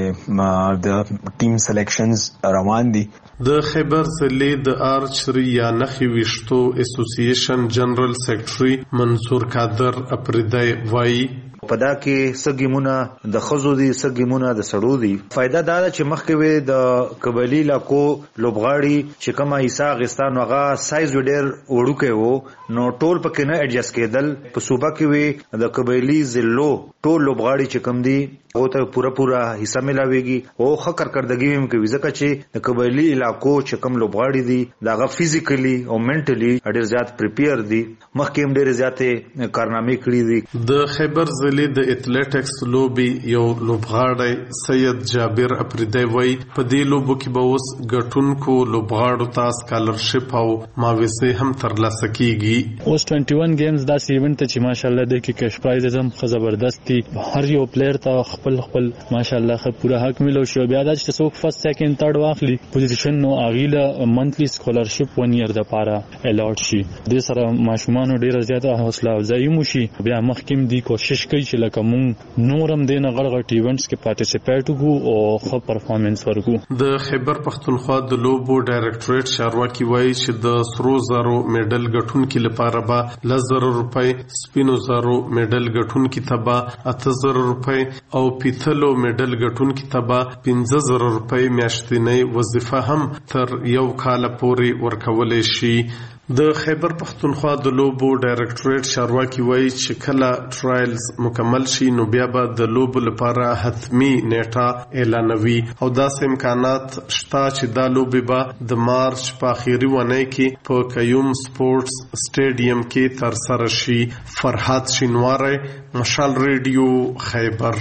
د ټیم سلیکشنز روان دي. د خیبر ضلع د آرچري یا نخي ویشتو اسوسییشن جنرال سیکرټري منصور قادر اپریدای وایي پدا کې سګیمونه د خزو دي، سګیمونه د سړو دي. فائدہ دا ده چې مخکې وي د قبایلی علاقو لوبغاړي چې کومه حصہ غستان وغه سایز وډر وړوکې وو نو ټول پکې نه اډجست کېدل. په صوبه کې وي د قبایلی زلو ټول لوبغاړي چې کم دي او ته پورا حصہ ملاويږي او خکر کردګي هم کوي ځکه چې د قبایلی علاقو چې کم لوبغاړي دي داغه فزیکلی او منټلی ډېر زیات پریپیر دي، مخکې هم ډېر زیاتې کارنامې کړې دي. د خیبر ضلع د ایتلیټکس لوبي یو لوبغاړی سید جابر اپریدی وایي په دې لوبو کې به اوس ګټونکو لوبغاړو ته سکالرشپ او معاوضه هم ترلاسه کیږي. اوس 21 گیمز دا ایونت چې ماشاءالله د کې کیش پرایز هم زبردست دي. هر یو پلیئر ته خپل ماشاءالله پورا حق ملو شو. بیا دا چې څوک فرست سیکنډ تھرد واخلي پوزیشن نو اغیله منتلی سکالرشپ 1 ایئر د پاره الاټ شي. د سره ماشومان ډیر زیاته حوصله افزایی موشي. بیا مخکیم دی کوشش کوي چې لکه مونږ نورم دینه غړغړ ایونټس کې پارټیسیپیټ وکړو او ښه پرفارمنس ورکړو. د خیبر پختونخوا د لوبو ډایریکټریټ چارواکي وایي چې د سرو زرو میډل ګټونکو لپاره به 10,000 روپۍ، سپینو زرو میډل ګټونکو ته به 8,000 روپۍ او پیتلو میډل ګټونکو ته به 15,000 روپۍ میاشتنۍ وظیفه هم تر یو کال پورې ورکولای شي. د خیبر پختونخوا د لوبو ډایریکټریټ چارواکي وایي چې کله ټرایلز مکمل شي نو بیا به د لوبو لپاره حتمی نیټه اعلانوي او داسې امکانات شته چې دا لوبي به د مارچ په اخیری ونې کې په قیوم سپورتس سټیډیم کې ترسره شي. فرهاد شینواری، مشال ریډیو، خیبر.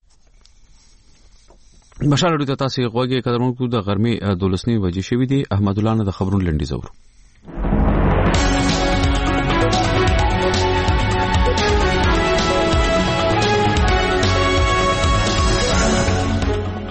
مشال ریډیو ته تاسو غوږی قدرمنو د غرمې 12 بجې شوې دي. احمد الله نه د خبرونو لنډیز اورو.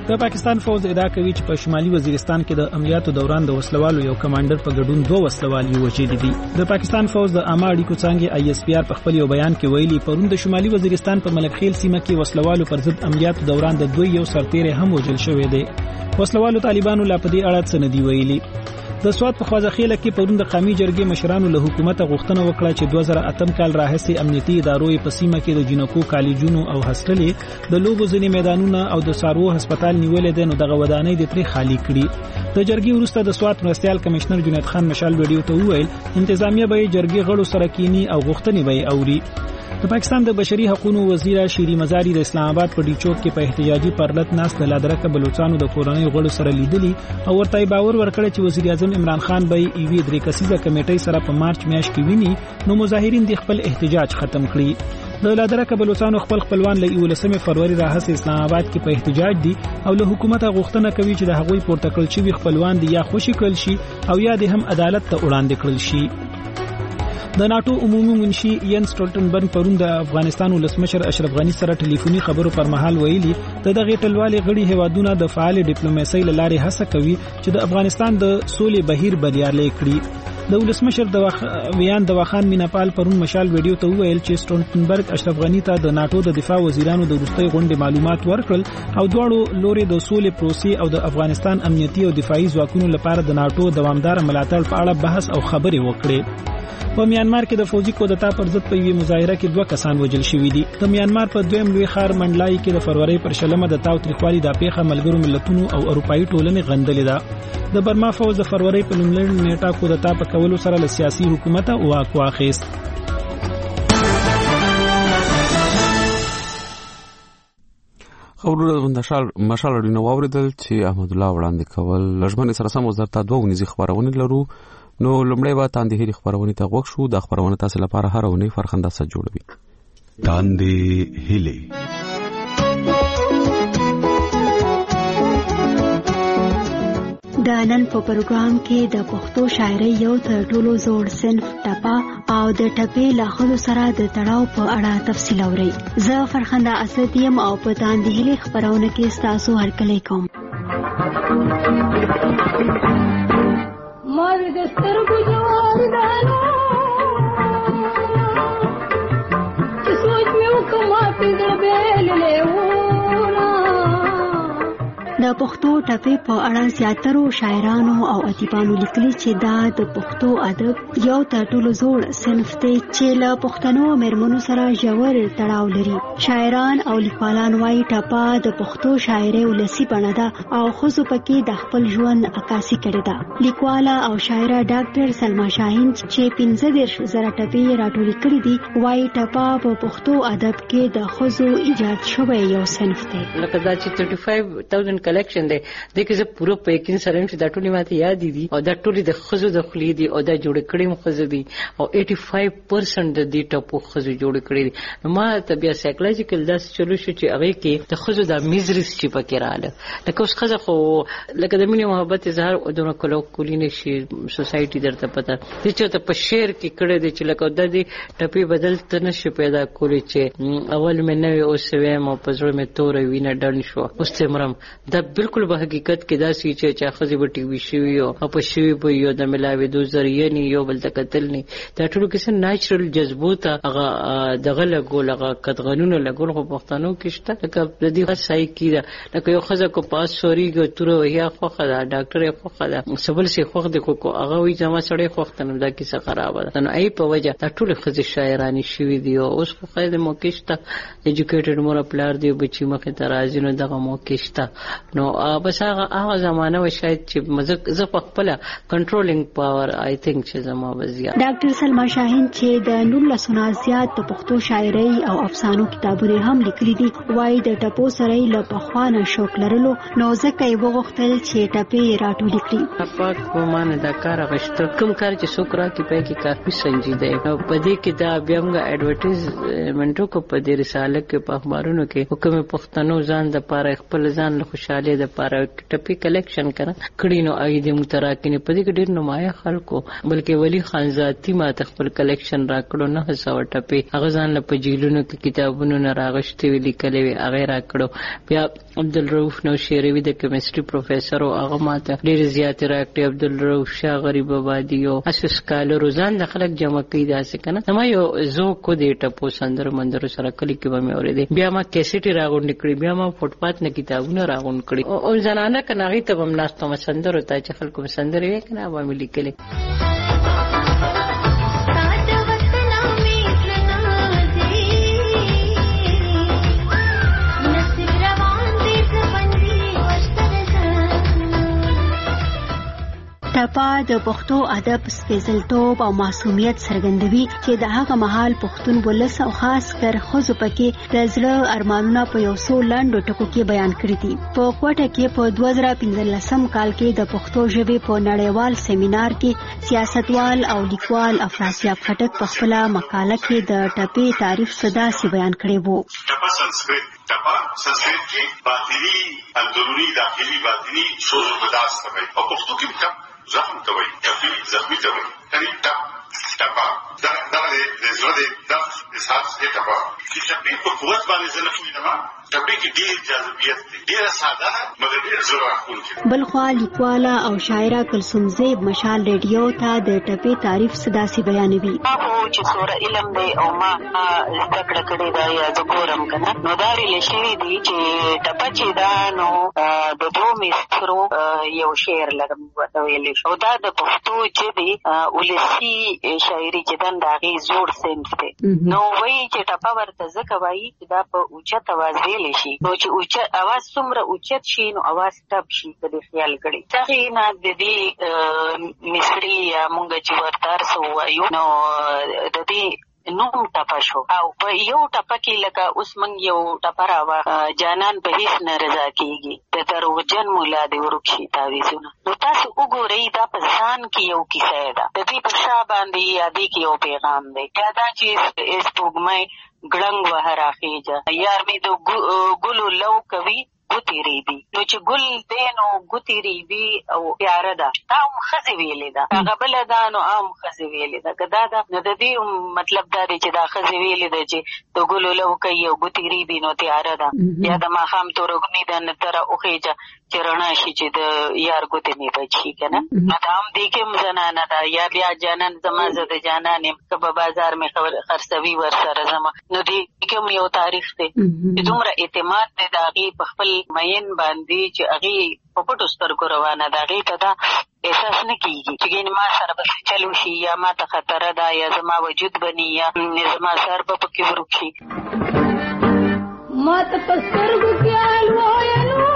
د پاکستان فوج ادعا کوي چې په شمالي وزیرستان کې د عملیاتو دوران د وسلوالو یو کمانډر په ګډون 2 وسلوال وژل دي. د پاکستان فوج د عامه اړیکو څنګه ISPR په خپل یو بیان کې ویلي پرون د شمالي وزیرستان په ملک خیل سیمه کې وسلوالو پر ضد عملیاتو دوران د دوی یو سرتیری هم وژل شوی دی. وسلوالو طالبانو لا په دې اړه څه نه دی ویلي. د سواد په خوازخیله کې پرون د قومي جرګې مشرانو له حکومت غوښتنه وکړه چې 2008 کال راهیسې امنیتي ادارو په سیمه کې د جنکو کالجونو او هسټلې د لوبو ځینې میدانونه او د سارو هسپتال نیولې دي نو دغه ودانۍ د تری خالی کړي. د جرګې وروسته د سواد مرستيال کمشنر جنید خان مشال ویډیو ته وویل انتظامیه به جرګې غړو سره کینی او غوښتنې به اوري. د پاکستان د بشري حقوقو وزیر شيري مزاري د اسلام آباد په ډي چوک کې په احتجاجي پرلط ناس د لادرکه بلوچستانو د کورنۍ غړو سره لیدلي او ورته باور ورکړی چې وزیر اعظم عمران خان به ایوي درې کسیزه کمیټې سره په مارچ میاشت کې ویني نو مظاهرین د خپل احتجاج ختم کړي. د لادرکه بلوچستانو خپلوان له 19 فروری راهیسې اسلام آباد کې په احتجاج دي او له حکومت غوښتنه کوي چې د هغوی پورته کړل شوی خپلوان دي یا خوشی کړل شي او یا د هم عدالت ته وړاندې کړل شي. د ناتو عمومي منشي ین سټولټنبرګ پرون د افغانستان ولسمشر اشرف غنی سره ټلیفوني خبرو پر مهال ویلي دغه ټلوالې غړي هوادونه د فعال ډیپلوماسۍ لارې هڅه کوي چې د افغانستان د سولې بهیر بریالي کړي. د ولسمشر د واخان میناپال پرون مشال ویډیو ته ویل چې سټولټنبرګ اشرف غنی ته د ناتو د دفاع وزیرانو د وروستۍ غونډې معلومات ورکړل او دواړو لوري د سولې پروسې او د افغانستان امنیتي او دفاعي ځواکونو لپاره د ناتو دوامدار ملاتړ په اړه بحث او خبرې وکړي. په میانمار کې د فوجي کودتا پر ضد په یوه مظاهره کې 2 کسان وژل شوي دي. د میانمار په دویم لوی ښار منډلای کې د فروری پر شلمه د تاو تریخوالي د پیښه ملګرو ملتونو او اروپאי ټولنې غندلې ده. د برما فوج د فروری په لومړۍ نیټه کودتا په کولو سره له سیاسي حکومت واک واخیست. خبرونه د مشال اړینه واوریدل چې احمد الله وړاندې کول لږمن سره سم وزارت 2 ونیزي خبرونه لرو. نو لمړی به تاندې هېری خبرونه ته غوښ شو. د خبرونه تاسو لپاره هر ونی فرخنده سره جوړوي. تاندې هېلي د نن په پروګرام کې د پښتو شاعرۍ یو تر ټولو زوړ صنف ټپه او د ټپې له خلکو سره د تړاو په اړه تفصیل اورئ. زه فرخنده اسد یم او په تاندې هېلي خبرونه کې ستاسو هرکلی کوم. مار د سترګو جوار دانو چې سوچ مې وکما په بیل له د پښتو ټپې په اړه زیاترو شاعرانو او ادیبانو لیکلي چې دا د پښتو ادب یو تر ټولو زوړ صنف دی چې له پښتنو میرمنو سره ژور تړاو لري. شاعران او لیکوالان وايي ټپه د پښتو شاعرۍ ولسي بڼه ده او ښځو پکې د خپل ژوند عکاسي کړې ده. لیکواله او شاعره ډاکټر سلما شاهین چې 15,000 ټپې راټولې کړې دي وايي ټپه په پښتو ادب کې د ښځو ایجاد شوی یو صنف دی. لکه دا چې 35,000 کلیکشن دی د کې زه پوره په یقین سره چې دا ټولې ماته یاد دي او دا ټولې د ښځو د خولې دي او دا جوړ کړي هم ښځې دي او 85% د دې ټپو ښځو جوړ کړي دي. نو ما ته بیا سایکولوژیکل داسې چلو شو چې هغې کې د ښځو دا میزریز چې پکې راغله. لکه اوس ښځه خو لکه د مینې محبت اظهار دونه کولی نه شي سوسایټي درته پته دې چې ته په شعر کې کړی دی چې لکه دا دې ټپې بدل ته نه شي پیدا کولی چې اول مې نوې اوس ویم او په زړه مې توره وینه ډنډ شوه اوس ته مرم. دا بالکل په حقیقت کې دا سي چې ښځې به ټي وي شوي او په شوي به یو د ملاوېدو ذریعه نه یو بل ته کتل نه دا ټولو کې څه نایچرل جذبو ته هغه دغه لګول هغه قدغنونه لګول خو پښتنو کې شته. لکه د دې سایکي ده لکه یو ښځه کو پاس سوريږي توره یا خوښه ده ډاکټر یې خوښه ده سبل سي خوښ دي کو هغه وي زما سړی خوښ ته نو دا کیسه خراب ده. نو ای په وجه دا ټول ښځې شاعرانی شوي دي او اوس خو خیر د موقع شته ایجوکیټډ مور پلار دی بچی مخه ته راځي نو دغه موقع شته. نو بس هغه زمانه و شاید چې زه په خپل کنټرولینګ پاور آی تھنک چې زما وزیا. ډاکټر سلما شاهین چې د 1900 زیات د پښتو شاعرۍ او افسانو کتابونه هم لیکلي دي وايي د ټپو سره له پخوانه شوق لرلو نو ځکه یې وغوښتل چې ټپې راټولې کړي. پاک په معنی دا کار غشته کوم کار چې څوک راکې پای کې کافي سنجیده او په دې کې دا بیا موږ ایډورټایزمنټو کو په دې رساله کې په اخبارونو کې حکم پښتنو ځان د پاره خپل ځان له خوشاله مطالعه لپاره ټپي کلیکشن کړي نو اې د متراکینه په دې کې ډېر نمایه خلکو بلکې ولی خان ذاتی ما خپل کلیکشن راکړو 900 ټپي هغه ځان له پجیلونو کې کتابونو نه راغشتي ویلي کړي هغه راکړو بیا عبدالرؤف نوشیروي د کیمستري پروفیسور او هغه ماته ډېر زیات راکړي عبدالرؤف شاه غریب آبادی او اساس کال روزان د خلک جمع کړي داسې کنه ما یو زو کو دې ټپو سندر مندر سره کلی کې به مې اورېدې بیا ما کیسټي راغونډ کړی بیا ما فوټپات نه کتابونه راغونډ کړی او زنانه کنه غي ته هم ناستو مسندر ته چې خلکو مسندر یې کنه به مې لیکلې ټپه د پښتو ادب سپېڅلتوب او معصومیت څرګندوي چې د هغه مهال پښتون ولس او خاص کر ښځو پکې د زړه ارمانونه په یو څو لنډو ټکو کې بیان کړي دي. په کوټه کې په 2015 کال کې د پښتو ژبې په نړیوال سیمینار کې سیاستوال او لیکوال افراسیاب خټک په خپله مقاله کې د ټپې تعریف صداسي بیان کړی وو. ټپه سنسکرت کې باطنی اندرونی داخلي باطنی سوز بداس کوي او پښتو کې ټپ زخم کوي ټپي زخمي کوي یعنی ټپه دا د زړه د احساس دی ټپه چې ټپې په قوت باندې زنه کوي نه ټپې کې ډېر جاذبیت دی ډېر ساده مګر ډېر زړه راښکونکی. بل خوا لیکواله او شاعره کلثوم زیب مشال ریډیو ته د ټپې تعریف صداسي بیانوي. چې څوره علم دی او ما زده کړه کړې ده یا زه ګورم که نه نو دا ریلې شوي دي چې ټپه چې دا نو د دوو مصرو یو شعر لرم ورته ویلی شو او دا د پښتو ژبې ولسي شاعري چې دن د هغې زوړ صنف دی نو وایي چې ټپه ورته ځکه وایي چې دا په اوچت اواز ویلی شي نو چې اواز څومره اوچت شي نو اواز ټپ شي په دې خیال کړي دغې نه د دې مصري یا مونږ چې ورته هر څه ووایو نو د دې نوم ټپه شو او په یو ټپه کې لکه اوس موږ یو ټپه راوړه جانان په هیڅ نه رضا کېږي د دروغجن ملا دې ورک شي تعویضونه نو تاسو وګورئ دا په ځان کې یو کیسه ده د دې په شا باندې یا دې کې یو پیغام دی یا دا چې سپوږمۍ ګړنګ وهه راخېجه یار مې د ګلو لو کوي ګوتې ریبي نو چې ګل دی نو ګوتې ریبي او پیاره ده دا هم ښځې ویلې ده هغه بله ده نو هم ښځې ویلې ده که دا ده نو د دې مطلب دا دی چې دا ښځې ویلې ده چې د ګلو لو کوي او ګوتې ریبي نو تیاره ده یا د ماښام تورګني ده نه تره وخېجه چې رڼا شي چې د یار ګوتې مې بچ شي که نه نو دا هم دې کې هم زنانه ده یا بیا جانان زما زه د جانان یم که به بازار مې خرڅوي ورسره زما نو دې کې هم یو تاریخ دی چې دومره اعتماد دی د هغې په خپل مین باندې چې هغې په پټو سترګو روانه ده هغې ته دا احساس نه کېږي چې ګینې ما سره به څه چل وشي یا ما ته خطره ده یا زما وجود بني یا زما سر به پکې ورک شي ما ته په سترګو کې حال وایلو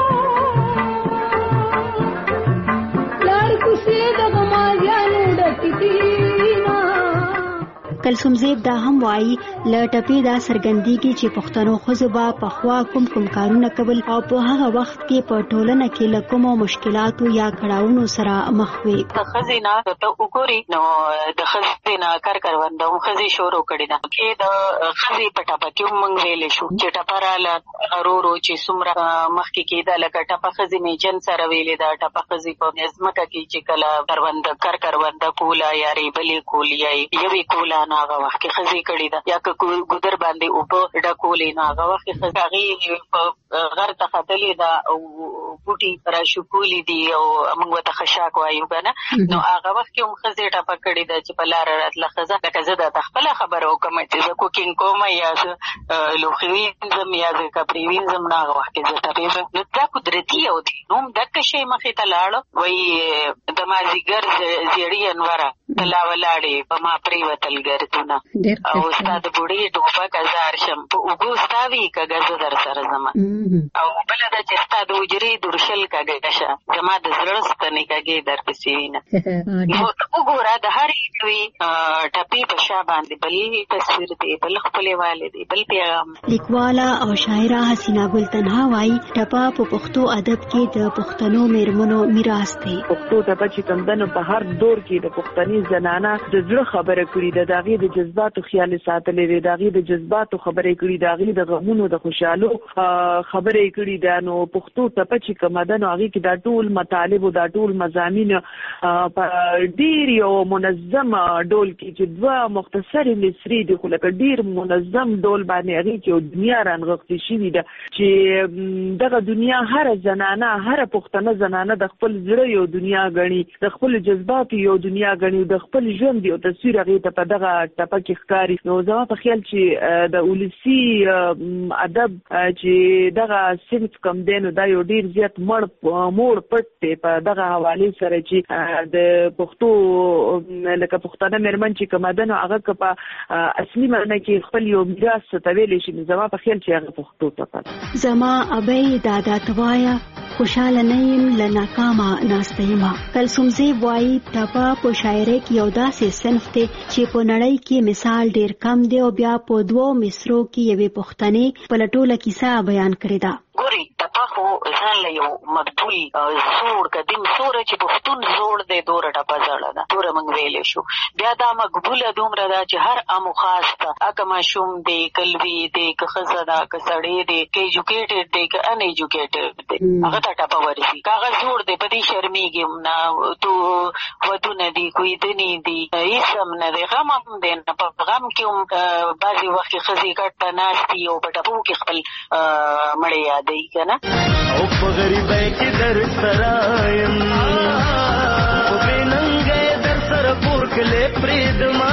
لار کوڅې د غمازیانو ډکې دي نه کلثوم زیب دا هم وایي له ټپې دا څرګندېږي چې پښتنو ښځو به پخوا کوم کارونه کول او په هغه وخت کې په ټولنه کې له کومو مشکلاتو یا کړاوونو سره مخ وي. د ښځې نه ته وګورئ نو د ښځې نه کارونده هم ښځې شروع کړې ده کې د ښځې په ټپه کې هم موږ ویلی شو چې ټپه راله ورو ورو چې څومره مخکې کېده لکه ټپه ښځې میجن سره ویلې ده ټپه ښځې په ځمکه کې چې کله کرونده کوله یا ریبلې کول یا یوې کوله هغه وخت کې ښځې کړې ده یا که ګودر باندې اوبه ډکولې نو هغه وخت کې هغې په غر ته ختلې ده او بوټي راشکولي دي او موږ ورته خشاک وایو که نه نو هغه وخت کې هم ښځې ټپه کړې ده چې په لاره راتله ښځه لکه زه درته خپله خبره وکړم چې زه کوکینګ کوم یا زه لوښي وینځم یا زه کپړې وینځم نو هغه وخت کې زه ټپېږم نو دا قدرتي یو دی نو هم دقه شی مخې ته لاړه وایي د مازدیګر زیړي انوره ته لا ولاړې په ما پرېوتل ګردونه او ستا د بوډۍ ټوپک ازار شم په اوږو ستا وي کږه زه در سره ځمه او بله ده چې ستا د حجرې درشل کږه شه زما د زړه ستنې کږې درپسې وینه نو وګوره د هرې دوی ټپې په شا باندې بل تصویر دی بل ښکلېوالی دی بل پیغام. لیکواله او شاعره حسینه ګل تنها وایي ټپه په پښتو ادب کې د پښتنو میرمنو میراث دی. پښتو ټپه چې کوم ده نو په هر دور کې د پښتني زنانه د زړه خبره کړې ده د هغې د جذباتو خیال ساتلې دی د هغې د جذباتو خبرې کړي د هغې د غمونو د خوشحالو خبرې کړي ده نو پښتو ټپه چې چې کومه ده نو هغه کې دا ټول مطالب او دا ټول مضامین په ډیر یو منظم ډول کې چې دوه مختصر مصری دي خو لکه ډیر منظم ډول باندې هغه کې دنیا رانغښتې شوې ده چې دغه دنیا هر زنانه هر پښتنه زنانه د خپل زړه یو دنیا غني د خپل جذبات یو دنیا غني د خپل ژوند یو تصویر هغه ته په دغه ټپه کې ښکاري. نو زما په خیال چې د ولسی ادب چې دغه صنف کم دی نو دا یو ډیر زیات موړ پټ دی په دغه حواله سره چې د پښتو لکه پښتانه مېرمن چې کومه ده نو هغه په اصلي معنی کې خپل یو میراث ته ویل شي. زما په خیال چې هغه پښتو ته زما ابي دادا توایا خوشاله نیم لناکاما ناستیما. کلثومزی وایي ټپه په شاعرۍ کې یو داسې صنف دی چې په نړۍ کې مثال ډیر کم دی او بیا په دوو مصرو کې یوې پښتنې په لټوله کیسه بیان کړې ده. ګوري ټپه خو ځان له یو مقبول زوړ قدیم سوره چې پښتون زوړ دی دوره ټپه زړه ده دوره موږ ویلی شو. بیا دا مقبوله دومره ده چې هر امو خاص ته اکه ماشوم دی کلوي دی که ښځه ده که سړی دی که ایجوکیټډ دی که ان ایجوکیټډ دی هغه ته ټپه ورسي. که هغه زوړ دی په دې شرمېږي نه تو ودونه دي کویدنې دي هېڅ هم نه دی غم هم دی نه په غم کې هم بعضې وخت کې ښځې ګډ ته ناست دي او په ټپو کې خپل مړی یادوي که نه. او په غریبۍ کې در سره یم په بې ننګۍ در سره پور کلی پرېږدمه.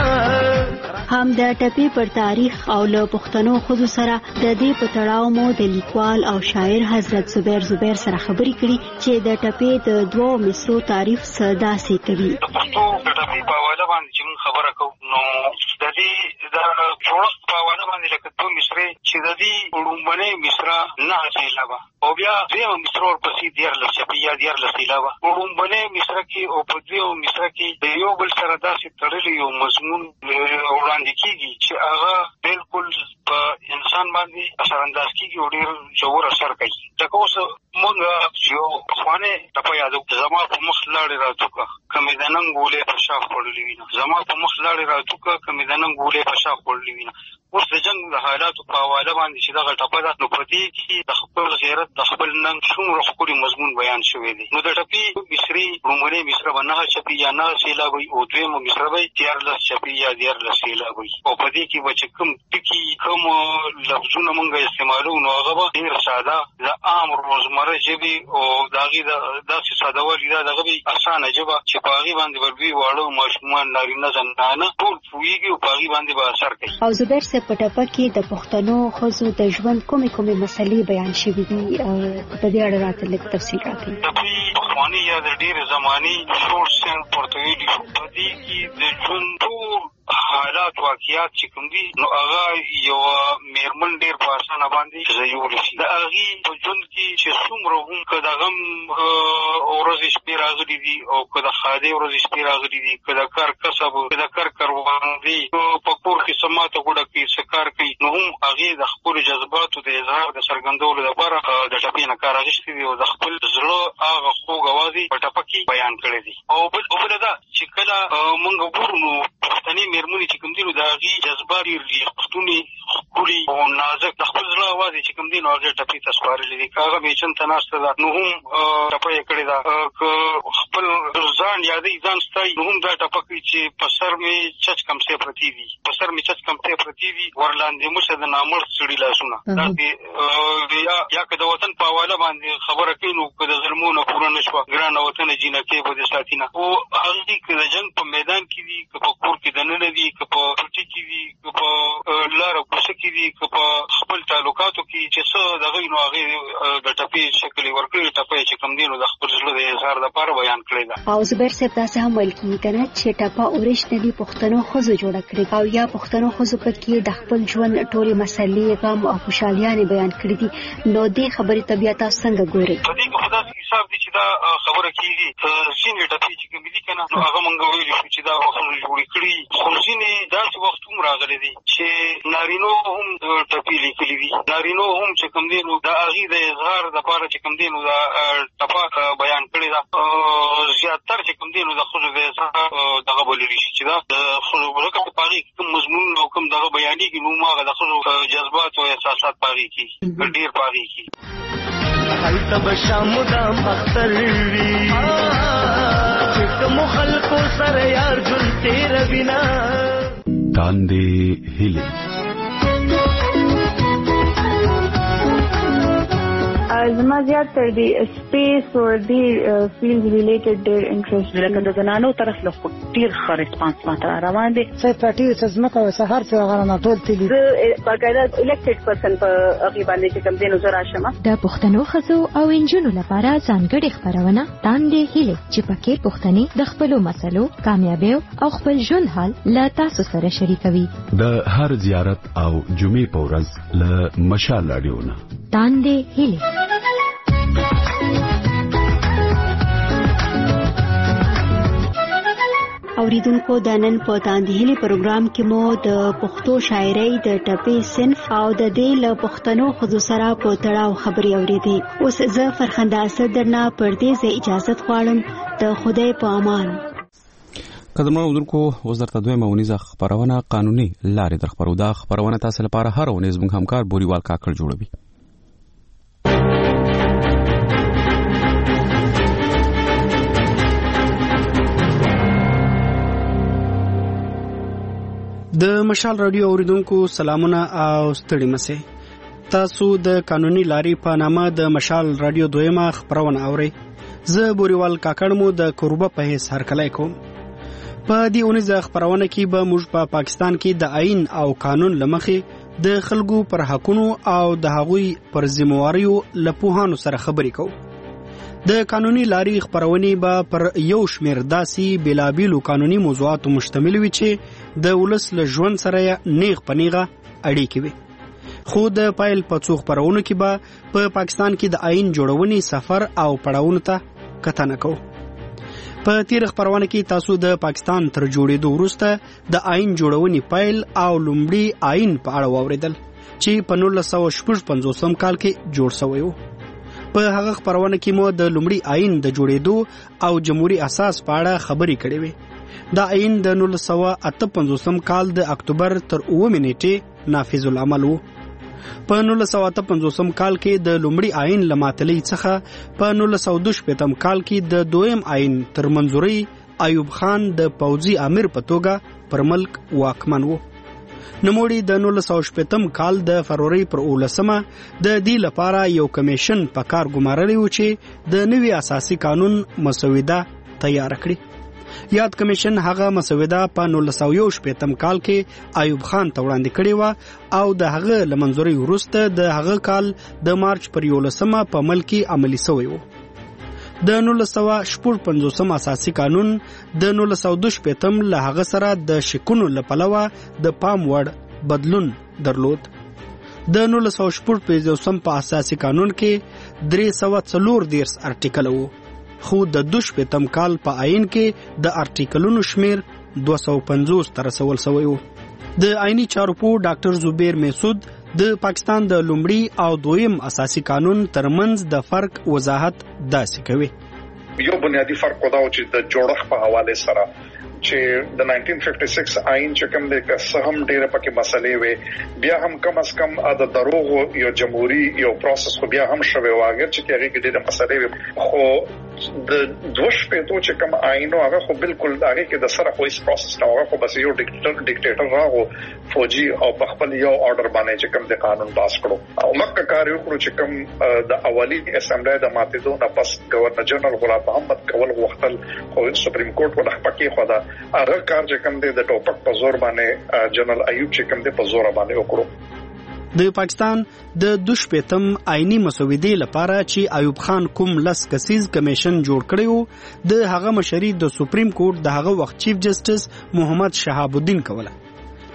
هم د ټپې پر تاریخ او له پښتنو ښځو سره د دې په تړاو مو د لیکوال او شاعر حضرت زبیر سره خبرې کړي چې د ټپې د دوو مصرو تعریف څه داسې کوي. د پښتو د ټپې په حواله باندې چې موږ خبره کوو نو د دې د جوړښت په حواله باندې لکه دوه مصرې چې د دې وړومبنۍ مصره 9 سېلابه او بیا دویمه مصره ورپسې 14 چپې یا 14 سېلابه. وړومبنۍ مصره کې او په دویمه مصره کې د یو بل سره داسې تړلی یو مضمون وړاندې کېږي چې هغه بالکل په انسان باندې اثرانداز کېږي او ډېر ژور اثر کوي. لکه اوس موږ یو پخوانۍ ټپه یادو زما په مخ لاړې راتوکه که مې د ننګ ګولۍ په شا خوړلې وینه زما په مخ لاړې راتوکه که مې د ننګ ګولۍ په شا خوړلې وینه. اوس د جنګ د حالاتو په حواله باندې چې دغه ټپه ده نو په دې کې د خپل غیرت د خپل ننګ څومره ښکلي مضمون بیان شوی دی. نو د ټپې مصري لومړنۍ مصره به 9 چپې یا 9 سېلابه وي او دویمه مصره به 14 چپې یا 14 سېلابه وي او په دې کې به چې کوم ټکي کوم لفظونه موږ استعمالوو نو هغه به ډېر ساده د عام روزمره ژبې او د هغې داسې سادهوالي دا دغه به اسانه ژبه چې په هغې باندې به لوی واړه ماشومان نارینه زنانه ټول پوهېږي او په هغې باندې به اثر کوي. او زبیر صاحب په ټپه کې د پښتنو ښځو د ژوند کومې مسلې بیان شوي دي په دې اړه راته لږ تفصیل راکړئ. ټپې پخواني یا د ډېرې زمانې سوړ صنف ورته ویلي شو. په دې کې د ژوند ټول حالات واقعیات چې کوم دي نو هغه یوه مېرمن ډېر په اسانه باندې ځایولی شي. د هغې په ژوند کې چې څومره هم که د غم ورځې شپې راغلي دي او که د ښادۍ ورځې شپې راغلي دي که د کار کسب که د کار کروندې په کور کې څه ماته ګوډه کوي څه کار کوي نو هم هغې د خپلو جذباتو د اظهار د څرګندولو لپاره د ټپې نه کار اخیستی دي او د خپل زړه هغه خوږ اواز یې په ټپه کې بیان کړی دی. او بله دا چې کله موږ ګورو نو پښتنې مېرمنې چې کوم دي نو د هغې جذبات ډېر دي ښکلي ښکلي او نازک د خپل زړه اواز یې چې کوم دي نو هغې ټپې ته سپارلی دی. که هغه میچن ته ناسته ده نو هم ټپه یې کړې ده که خپل ځان یادوي ځان ستایي نو هم دا ټپه کوي چې په سر مې چچ کمڅې پرتې دي په سر مې چچ کمڅې پرتې دي ورلاندې مشه د نامړ څړي لاسونه داسې یا که د وطن په حواله باندې خبره کوي نو که د ظلمو نه پوره نه شوه ګرانه وطنه جینکۍ به دې ساتي نه. خو هغې که د جنګ په میدان کې دي که په کور کې دننه دي که په ټوټي کې دي که په لاره کوڅه کې دي که په خپل تعلقاتو کې چې څه دغه نو هغې د ټپې شکل یې ورکړي ټپه چې کوم دي نو د خپل زړه د اظهار دپاره بیان کړې ده. او زبیر صاحب داسې هم ویل کېږي که نه چې ټپه اورېجنلي پښتنو ښځو جوړه کړې او یا پښتنو ښځو پکې د خپل ژوند ټولې مسلې غم او خوشحالیانې بیان کړي دي. نو دې خبرې ته بیا تاسو څنګه ګورئ؟ په دې کې خو داسې حساب دي چې دا خبره کیږي ځینې ټپې چې کوم دي کنه نو هغه مونږ ویل چې دا وخت جوړ کړی خو ځینې داسې وخت هم راغلي دي چې نارینو هم ټپې لیکلي دي نارینو هم چې کوم دي نو دا هغه د اظهار لپاره چې کوم دي نو دا ټپه بیان کړی دا زیاتره چې کوم دي نو د خو د دغه بللی شي چې دا خو ورکه په پاري کوم مضمون او کوم دغه بیانې کې نو ماغه د خو جذبات او احساسات پاري کې ډیر پاري کې حالت بشام مدام اختر وی چې مخالکو سره یار جون تیر بنا تاندې هلي زما زیات تر دی سپیس او دی فیلډ ریلیټډ ډیر انټرست لکه د زنانو طرف له ډیر ښه ریسپانس ماته روان دي څه پټي څه زمکه او سهار څه غره نه ټول تللی باقاعده الیکټډ پرسن په هغه باندې چې کوم دینو زرا شمه د پښتنو خزو او انجونو لپاره ځانګړي خبرونه تاندې هلي چې پکې پښتني د خپلو مسلو کامیابی او خپل ژوند حال لا تاسو سره شریکوي د هر زیارت او جمعې په ورځ له مشال رادیونا تاندې هلي اوریدونکو د نن په تاندهلي پروګرام کې مو د پښتو شاعرۍ د ټپې صنف او د دې له پښتنو خزو سره په تړاو خبري اورېدې. اوس زه فرخنده اسد درنه پر دې اجازه غواړم. د خدای په امان. قدرمنو اوریدونکو اوس درته دویمه ونیزه خبرونه قانوني لارې در خبرو. دا خبرونه تاسو لپاره هر ونیز موږ همکار بوريوال کاکړ جوړوي. د مشال رادیو اوریدونکو سلامونه او ستړي مشه. تاسو د قانوني لارې په نامه د مشال رادیو دویمه خبرونه اورئ. زه بوريوال کاکړ مو د قربه په هیڅ هرکلای کوم. په دې اونیزه خبرونه کې به موږ په پاکستان کې د آئین او قانون لمخې د خلکو پر حقونو او د هغوی پر ذمہواریو لپوهانو سره خبرې کوو. د قانوني لارې خبرونه به پر یو شمېر داسې بېلابېلو قانوني موضوعاتو مشتمل وي چې د ولس له ژوند سره نیغ په نیغه اړیکې وي. خو د پایل په څو خبرونو کې به په پاکستان کې د آئین جوړونې سفر او پړاوونو ته کتنه کوو. په تیر خبرونه کې تاسو د پاکستان تر جوړېدو وروسته د آئین جوړونې پایل او لومړی آئین په اړه واوریدل چې په 1955 کال کې جوړ شوی و. په هغه خبرونه کې مو د لومړی آئین د جوړېدو او جمهوریت اساس په اړه خبرې کړې وې. دا آئین د 1958 کال د اکتوبر تر 9 نیټې نافذ العمل و. په 1958 کال کې د لومړی آئین لماتلې څخه په 1962 کال کې د دویم آئین تر منځوري ایوب خان د پوځي امیر په توګه پر ملک واکمن و. نموړي د 1960 کال د فروری پر 19مه د دې لپاره یو کمیشن په کار ګمارلی و چې د نوي اساسي قانون مسوده تیار کړي. یاد کمیشن هغه مسوده په 1960 کال کې ایوب خان ته وړاندې کړې و او د هغه لمنځوري وروسته د هغه کال د مارچ پر 19مه په ملکی عملی شوی و. د 1955 اساسي قانون د 1962 له هغه سره د شکونو لپلوه د پام وړ بدلون درلود. د 1955 په اساسي قانون کې 340 ارټیکل وو، خو د 20 کال په آئین کې د ارټیکلونو شمیر 250 تر رسول شوی و. د آئینی چارپو ډاکټر زبیر میسود د پاکستان د لومړي او دویم اساسي قانون ترمنځ د فرق وضاحت داسې کوي. یو بنیادی فرق دا و چې د جوړښت په حواله سره چې د 1956 آئین چې کوم د هم ډېر پکې مسلې وي، بیا هم کم از کم د دروغ یو جمهوریت یو پروسس خو بیا هم شوی واګر چې هغه کې ډېر مسلې وي. خو د 250 چې کوم آئین هغه خو بالکل هغه کې د سره خو هیڅ پروسس نه هغه خو بس یو ډیکټیټر راغو فوجي او په خپل یو آرډر باندې چې کوم د قانون پاس کړو او مکه کار یو کړو چې کوم د اولی اسمبلی د ماتېدو نه پس گورنر جنرال غلام محمد کول غوښتل خو سپریم کورټ ولخ پکې خو دا هغه کار چې کوم د ټوپک په زور باندې جنرال ایوب چې کوم د په زور باندې وکړو. د پاکستان د 20 آئینی مسودې لپاره چې ایوب خان کوم لس کسیز کمیشن جوړ کړیو د هغه مشري د سپریم کورټ د هغه وخت چیف جسټس محمد شهاب الدین کوله.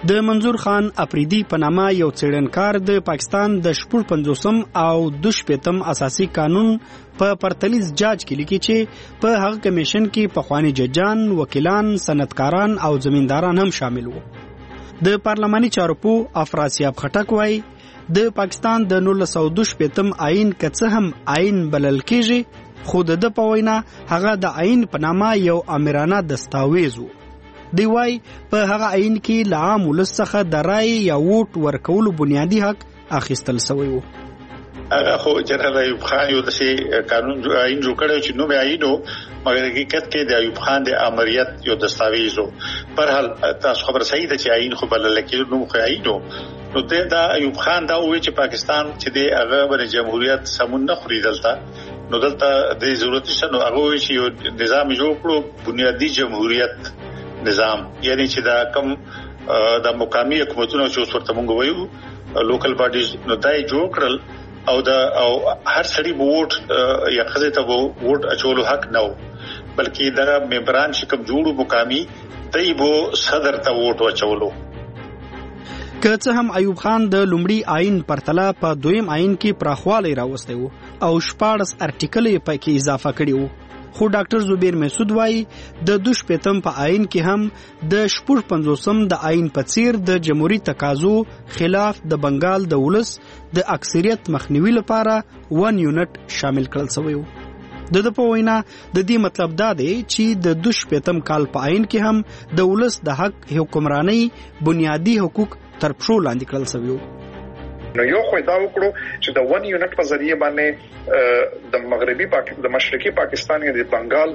د منظور خان افریدي په نامه یو څېړنکار د پاکستان د 45 او 22 اساسي قانون په پرتلیز جاج کې لیکي چې په هغه کمیشن کې پخوانی ججان، وکیلان، صنعتکاران او زمینداران هم شامل وو. د پارلماني چارو پوه افراسیاب خټک وایي د پاکستان د 1925 آئین که څه هم آئین بلل کېږي، خو د په وینا هغه د آئین په نامه یو امرانه دستاویز وو. دی وایي په هغه آئین کې له عام ولس څخه د رای یا ووټ ورکولو بنیادي حق اخیستل شوی وو. هغه خو جنرال ایوب خان یو داسې قانون آئین جوړ کړی چې نوم یې آئین و، مګر حقیقت کې د ایوب خان د امریت یو دستاویز و. برحال تاسو خبر صحیح ده چې آئین خو بلل کېږي، نوم خو آئین و. نو دا ایوب خان دا وایي چې پاکستان چې د هغه بر جمهوریت سمون نه خوري دلته، نو دلته د ضرورت نشته. نو هغه وایي چې یو نظام جوړ کړو، بنیادی جمهوریت نظام، یعنی چې دا کم د مقامی حکومتونو چې اوس ورته موږ وایو لوکل باډیز، نو دا یې جوړ کړل او هر سړي ووټ یا خزه ته ووټ اچولو حق نه و، بلکې دا ممبران چې کوم جوړو مقامی دای بو صدر ته ووټ اچولو. که څه هم ایوب خان د لومړي آئین پرتله په دویم آئین کې پراخوالی راوستی وو او 14 ارټیکل یې پکې اضافه کړي وو، خو ډاکټر زبیر مسعود وایي د 22 په آئین کې هم د 55 د آئین په څیر د جمهوریت تقاضو خلاف د بنگال د ولس د اکثریت مخنیوي لپاره 1 یونټ شامل کړل شوی وو. د په وینا د دې مطلب دا دی چې د 22 کال په آئین کې هم د ولس د حق حکمرانی بنیادی حقوق تر پښو لاندې کړل شوی وو. نو یو خو دا وکړو چې د 1 یونټ په ذریعہ باندې د مغربي د مشرقي پاکستان یا د بنگال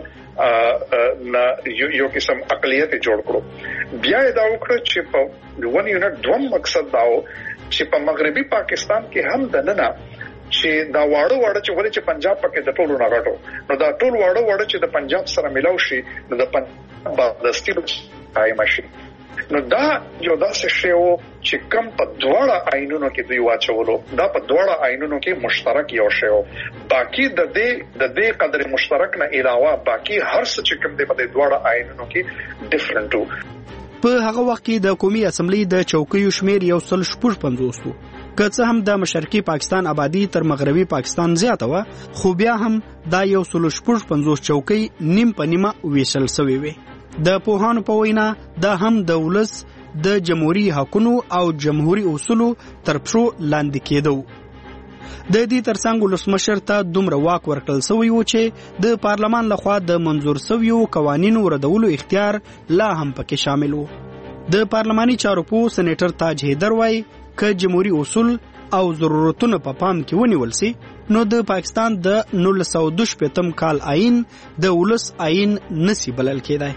یو قسم اقلیت جوړ کړو. بیا دا وکړو چې په 1 یونټ دوم مقصد دا و چې په مغربي پاکستان کې هم د ننا چې دا واړو چې ولې چې پنجاب پکې د ټولو نه غټو، نو دا ټول واړو چې د پنجاب سره ملاو شي، نو د پنجاب د ستیلو قائم شي. نو دا یو داسې شی و چې کم په دواړه آئینونو کې دوی واچولو، دا په دواړه آئینونو کې مشترک یو شی و. باقي د دې قدر مشترک نه علاوه باقي هر څه چې کوم دی په دواړه آئینونو کې ډیفرنٹ و. په هغه وخت کې د قومي اسمبلی د چوکیو شمیر یو 155 و. که څه هم د مشرقي پاکستان آبادی تر مغربي پاکستان زیاته و، خو بیا هم دا یو 155 چوکۍ نیم په نیمه ویشل شوی وي. د پوهانو په وینا دا هم د ولس د جمهوریت حقونو او جمهوریت اصولو تر پښو لاندې کېدو. د دې ترڅنګ ولسمشر ته دومره واک ورکړل شوی و چې د پارلمان لخوا د منظور شویو قوانینو ردولو اختیار لا هم پکې شامل و. د پارلماني چارو پوه سېنیټر تاج حیدر وایي که جمهوریت اصول او ضرورتونه په پام کې ونیول سي، نو د پاکستان د 1925 کال آئین د ولس آئین نسی بلل کېدای.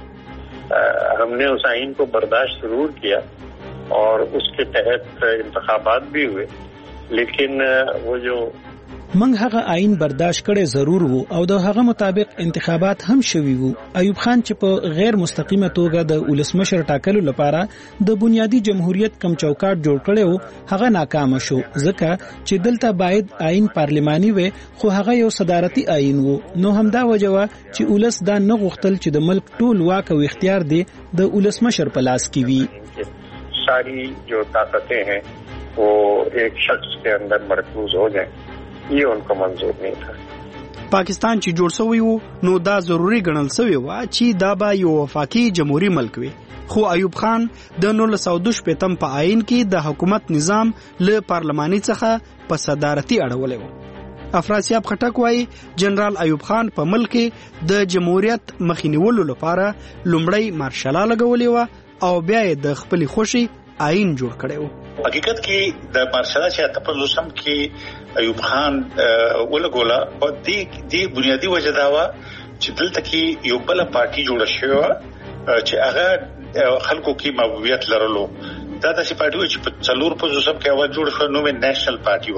हमने उस आइन को बर्दाश्त जरूर किया और उसके तहत इंतखाबात भी हुए, लेकिन वो जो منګ هغه آئین برداشت کړي ضرور وو او د هغه مطابق انتخابات هم شوي وو. ایوب خان چې په غیر مستقیمه توګه د ولسمشر ټاکلو لپاره د بنیادی جمهوریت کم چوکاټ جوړ کړي وو، هغه ناکام شو ځکه چې دلته باید آئین پارلماني وي، خو هغه یو صدارتي آئین وو. نو همدا وجوه چې ولس دا نه غوښتل چې د ملک ټول واک او اختیار دی د ولسمشر په لاس کې وي. ساری جو طاقتیں ہیں وہ ایک شخص کے اندر مرکوز ہو جائیں، یہ ان کو منظور نہیں تھا. پاکستان چې جوړ شوی وو نو دا ضروری ګڼل شوی و چې دا به یو وفاقي جمهوریت ملک وي، خو ایوب خان د 1925 په آئین کې د حکومت نظام له پارلماني څخه په صدارتي اړولې و. افراسیاب خټک وایي جنرال ایوب خان په ملک د جمهوریت مخینیولو لپاره لومړی مارشاله لګولې و او بیا یې د خپل خوشي آئین جوړ کړی و. حقیقت کې د مارشاله چې تپلوسم کې ایوب خان ولګولا او دی بنیادی وجه دا و چې دلته کې یو بل پارټي جوړ شو چې هغه خلکو کې محبوبیت لرلو. دا د پارټي چې په څلور په جوسم کې اول جوړ شو، نو مې نېشنل پارټي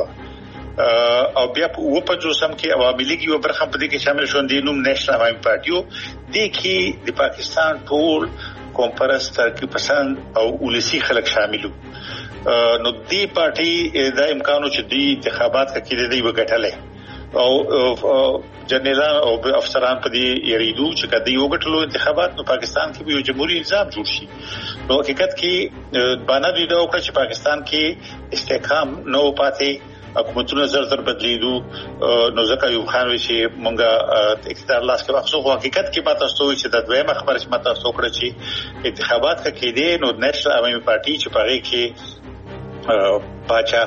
و او بیا په په جوسم کې عوامي لیگ یو برخه په دې کې شامل شو، دی نوم نېشنل عوامي پارټي و. دی کې د پاکستان ټول قوم پرست ترقی پسند او ولسی خلک شامل وو. نو دی پارټي دا امکانو چې دی انتخابات کې دی وګټلې او جنرالان او افسران په دې یریدو چې کدی وګټلو انتخابات نو پاکستان کې به یو جمهوریت نظام جوړ شي. نو حقیقت کې باندې دی دا وکړه چې پاکستان کې استحکام نو پاتې حکومتونه زر بدلیدو نو ځکه یو خان وی چې مونږه اقتدار لاس کې واخصو. حقیقت کې ماته ستوي چې د دویمه خبره چې ماته ستوکړه چې انتخابات کې دي نو نېشنل عوامي پارټي چې پاره کې باچا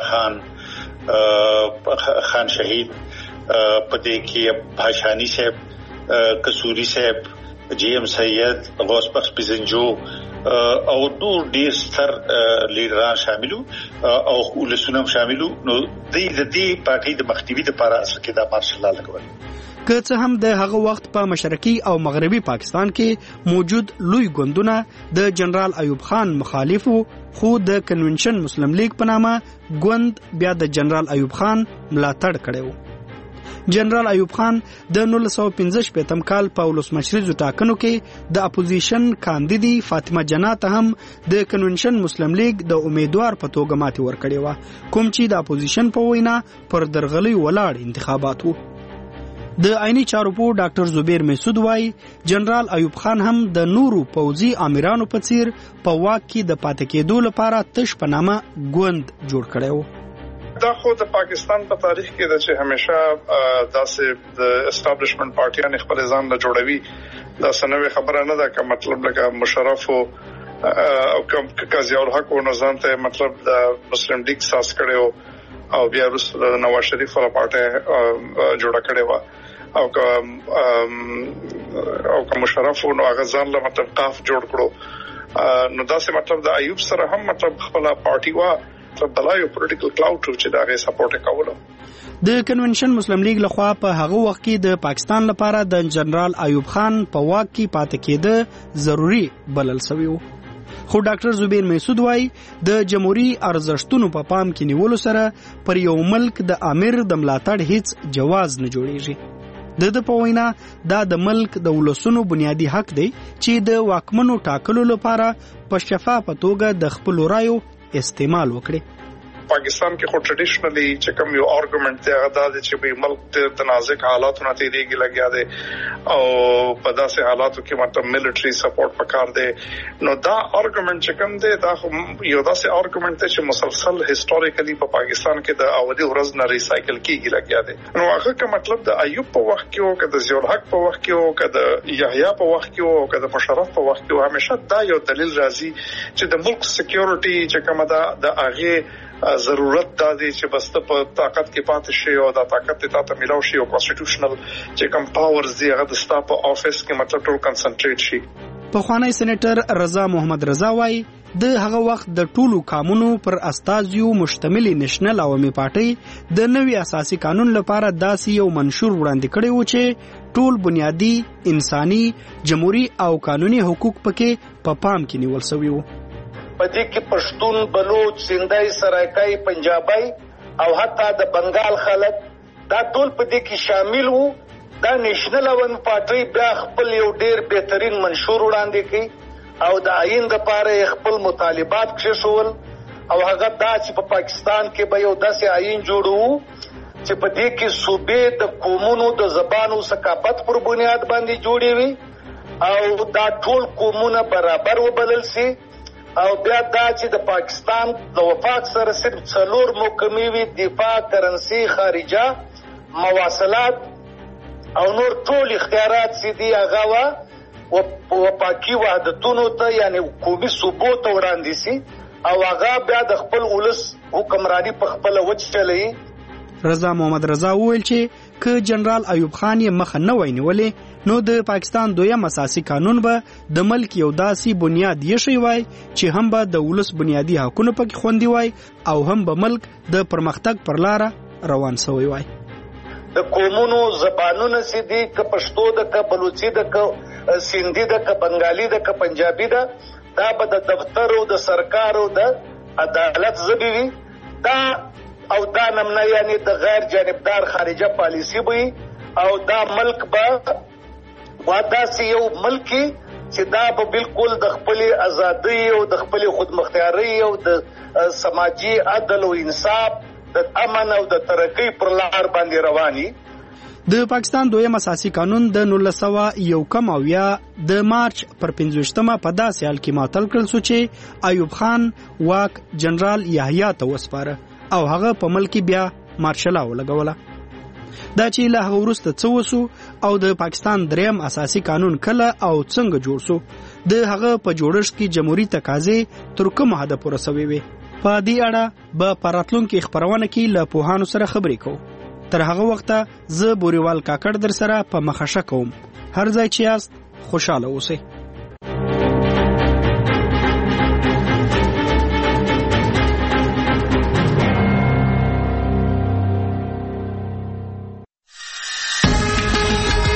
خان شهید پدې کې بھاشانی صاحب کسوری صاحب جی ایم سید غوث بخش پزنجو او نور ډیر ستر لیډران شاملو او ولسونه شاملو. نو د دې پارټي د مخنیوي لپاره اصل کې دا مارشل لا لګول که څه هم د هغه وخت په مشرقي او مغربي پاکستان کې موجود لوی ګوندونه د جنرال ایوب خان مخالفو، خو د کنونشن مسلم لیگ په نامه ګوند بیا د جنرال ایوب خان ملاتړ کړو. جنرال ایوب خان د 1915 کال په ولسمشریزو ټاکنو کې د اپوزیشن کاندیدي فاطمه جنات هم د کنونشن مسلم لیگ د امیدوار په توګه ماتې ورکړې و، کوم چې د اپوزیشن په وینا پر درغلي ولاړ انتخابات وو. د عیني چارو په ډاکټر زبیر مسعود وايي جنرال ایوب خان هم د نورو پوځي امیرانو په څیر په واک کې د پاتې کېدو لپاره تش په نامه ګوند جوړ کړی و. دا خو د پاکستان په تاریخ کې د چې همیشه داسې د اسټابلیشمنت پارټیان خپل ځان له جوړوي دا سنوي خبره نه ده، که مطلب لکه مشرف او قاضي الحق او نظام ته مطلب د مسلم لیگ ساس کړو او بیا وروسته د نواز شریف ولا پارټي جوړه کړې و او که مشرف نو هغه ځان له مطلب قاف جوړ کړو. نو داسې مطلب د ایوب سره هم مطلب خپل پارټي وا بلایو پولیټیکل کلاود چې دا غي سپورټ کوله. د کنونشن مسلم لیگ لخوا په هغه وخت کې د پاکستان لپاره د جنرال ایوب خان په واک کې پاتې کېده ضروری بلل شوی و. خو ډاکټر زبیر مسعود وايي د جمهوریت ارزښتونو په پام کې نیولو سره پر یو ملک د امیر د ملاتړ هیڅ جواز نه جوړیږي. د په وینا دا د ملک د ولسونو بنیادی حق دی چې د واکمنو ټاکلو لپاره په شفافه توګه د خپل رایو استعمال وکړي. پاکستان کې خو ټریډیشنلی چې کوم یو آرګومنت دی هغه دا چې به ملک د تنازع حالاتونو ته دیږي لګیا دی او په داسې حالاتو کې مطلب ملټری سپورټ پکار دی. نو دا آرګومنت چې کوم دی دا یو داسې آرګومنت دی چې مسلسل هیستوریکلی په پاکستان کې د اولي ورځ نه ریسایکل کیږي لګیا دی. نو هغه که مطلب د ایوب په وخت کې او که د ضیاء الحق په وخت کې او که د یحیی په وخت کې او که د مشرف په وخت کې همیشه دا یو دلیل راځي چې د ملک سکیورټي چې کومه دا د هغه ضرورت دا دی چې بس په طاقت کې پاتې شي او دا طاقت ته ملاو شي او کانسټیټیوشنل چې کوم پاورز دی هغه د ستا په افیس کې مطلب ټول کنسنټریټ شي. پخوانی سېنیټر رضا محمد رضا وايي د هغه وخت د ټولو قانونو پر استازیو مشتمل نېشنل عوامي پارټي د نوي اساسي قانون لپاره داسې یو منشور وړاندې کړی و چې ټول بنیادی انساني جمهوریت او قانوني حقوق پکې په پام کې نیول شوی وو. پدې کې پښتون، بلوچ، سندای، سرایکای، پنجابی او حتی د بنگال خلک دا ټول پدې کې شامل وو. دا نېشنل عوامي پارټي بیا خپل یو ډیر بهترین منشور وړاندې کړي او د آئین لپاره خپل مطالبات کښول او هغه دا چې په پاکستان کې به یو داسې آئین جوړو چې پدې کې صوبې د قومونو د زبانو ثقافت پر بنیاد باندې جوړې وي او دا ټول قومونه برابر وبلل شي او بیا دا چې د پاکستان د وفاق سره صرف 4 محکمې وي: دفاع، کرنسي، خارجه، مواصلات او نور ټول اختیارات چې دی هغه وفاقي وحدتونو ته یعنی قومي صوبو ته وړاندې شي او هغه بیا د خپل ولس حکمرانی په خپل وجه چلوي. رضا محمد رضا وویل چې که جنرال ایوب خان یې مخه نه وای نیولې نو د پاکستان دویم اساسي قانون به د ملک یو داسې بنیاد یې وای چې هم به د ولس بنیادی حقوقونه پکې خوندي وای او هم به ملک د پرمختګ پر لار روان شوی وای. د قومونو زبانونه سي دي که پښتو ده که بلوچي ده که سندي ده که بنگالي ده که پنجابي ده دا به د دفتر او د سرکار او د عدالت ژبې وي. دا او دا نمونه یعنی د غیر جانبدار خارجه پالیسی وي او دا ملک به داسې یو ملکی چې دا به بالکل د خپل ازادۍ او د خپل خودمختیارۍ او د سماجی عدل او انصاف د امن او د ترقۍ پر لار باندې رواني. د پاکستان دویم اساسي قانون د 1991 د مارچ پر 15مه په داسې حال کې معطل کړل شو چې ایوب خان واک جنرال یحیی ته وسپاره او هغه په ملک بیا مارشل ولګوله. دا چې له هغه وروسته څه وسو او د پاکستان دریم اساسي قانون کله او څنګه جوړ شو، د هغه په جوړښت کې جمهوریت تقاضې تر کومه حده پوره شوې وي. په دې اړه به په راتلونکي خبرونه کې له پوهانو سره خبرې کوو. تر هغه وخته زه بوریوال کاکړ در سره په مخه ښه کوم. هر ځای چې یاست خوشاله اوسئ.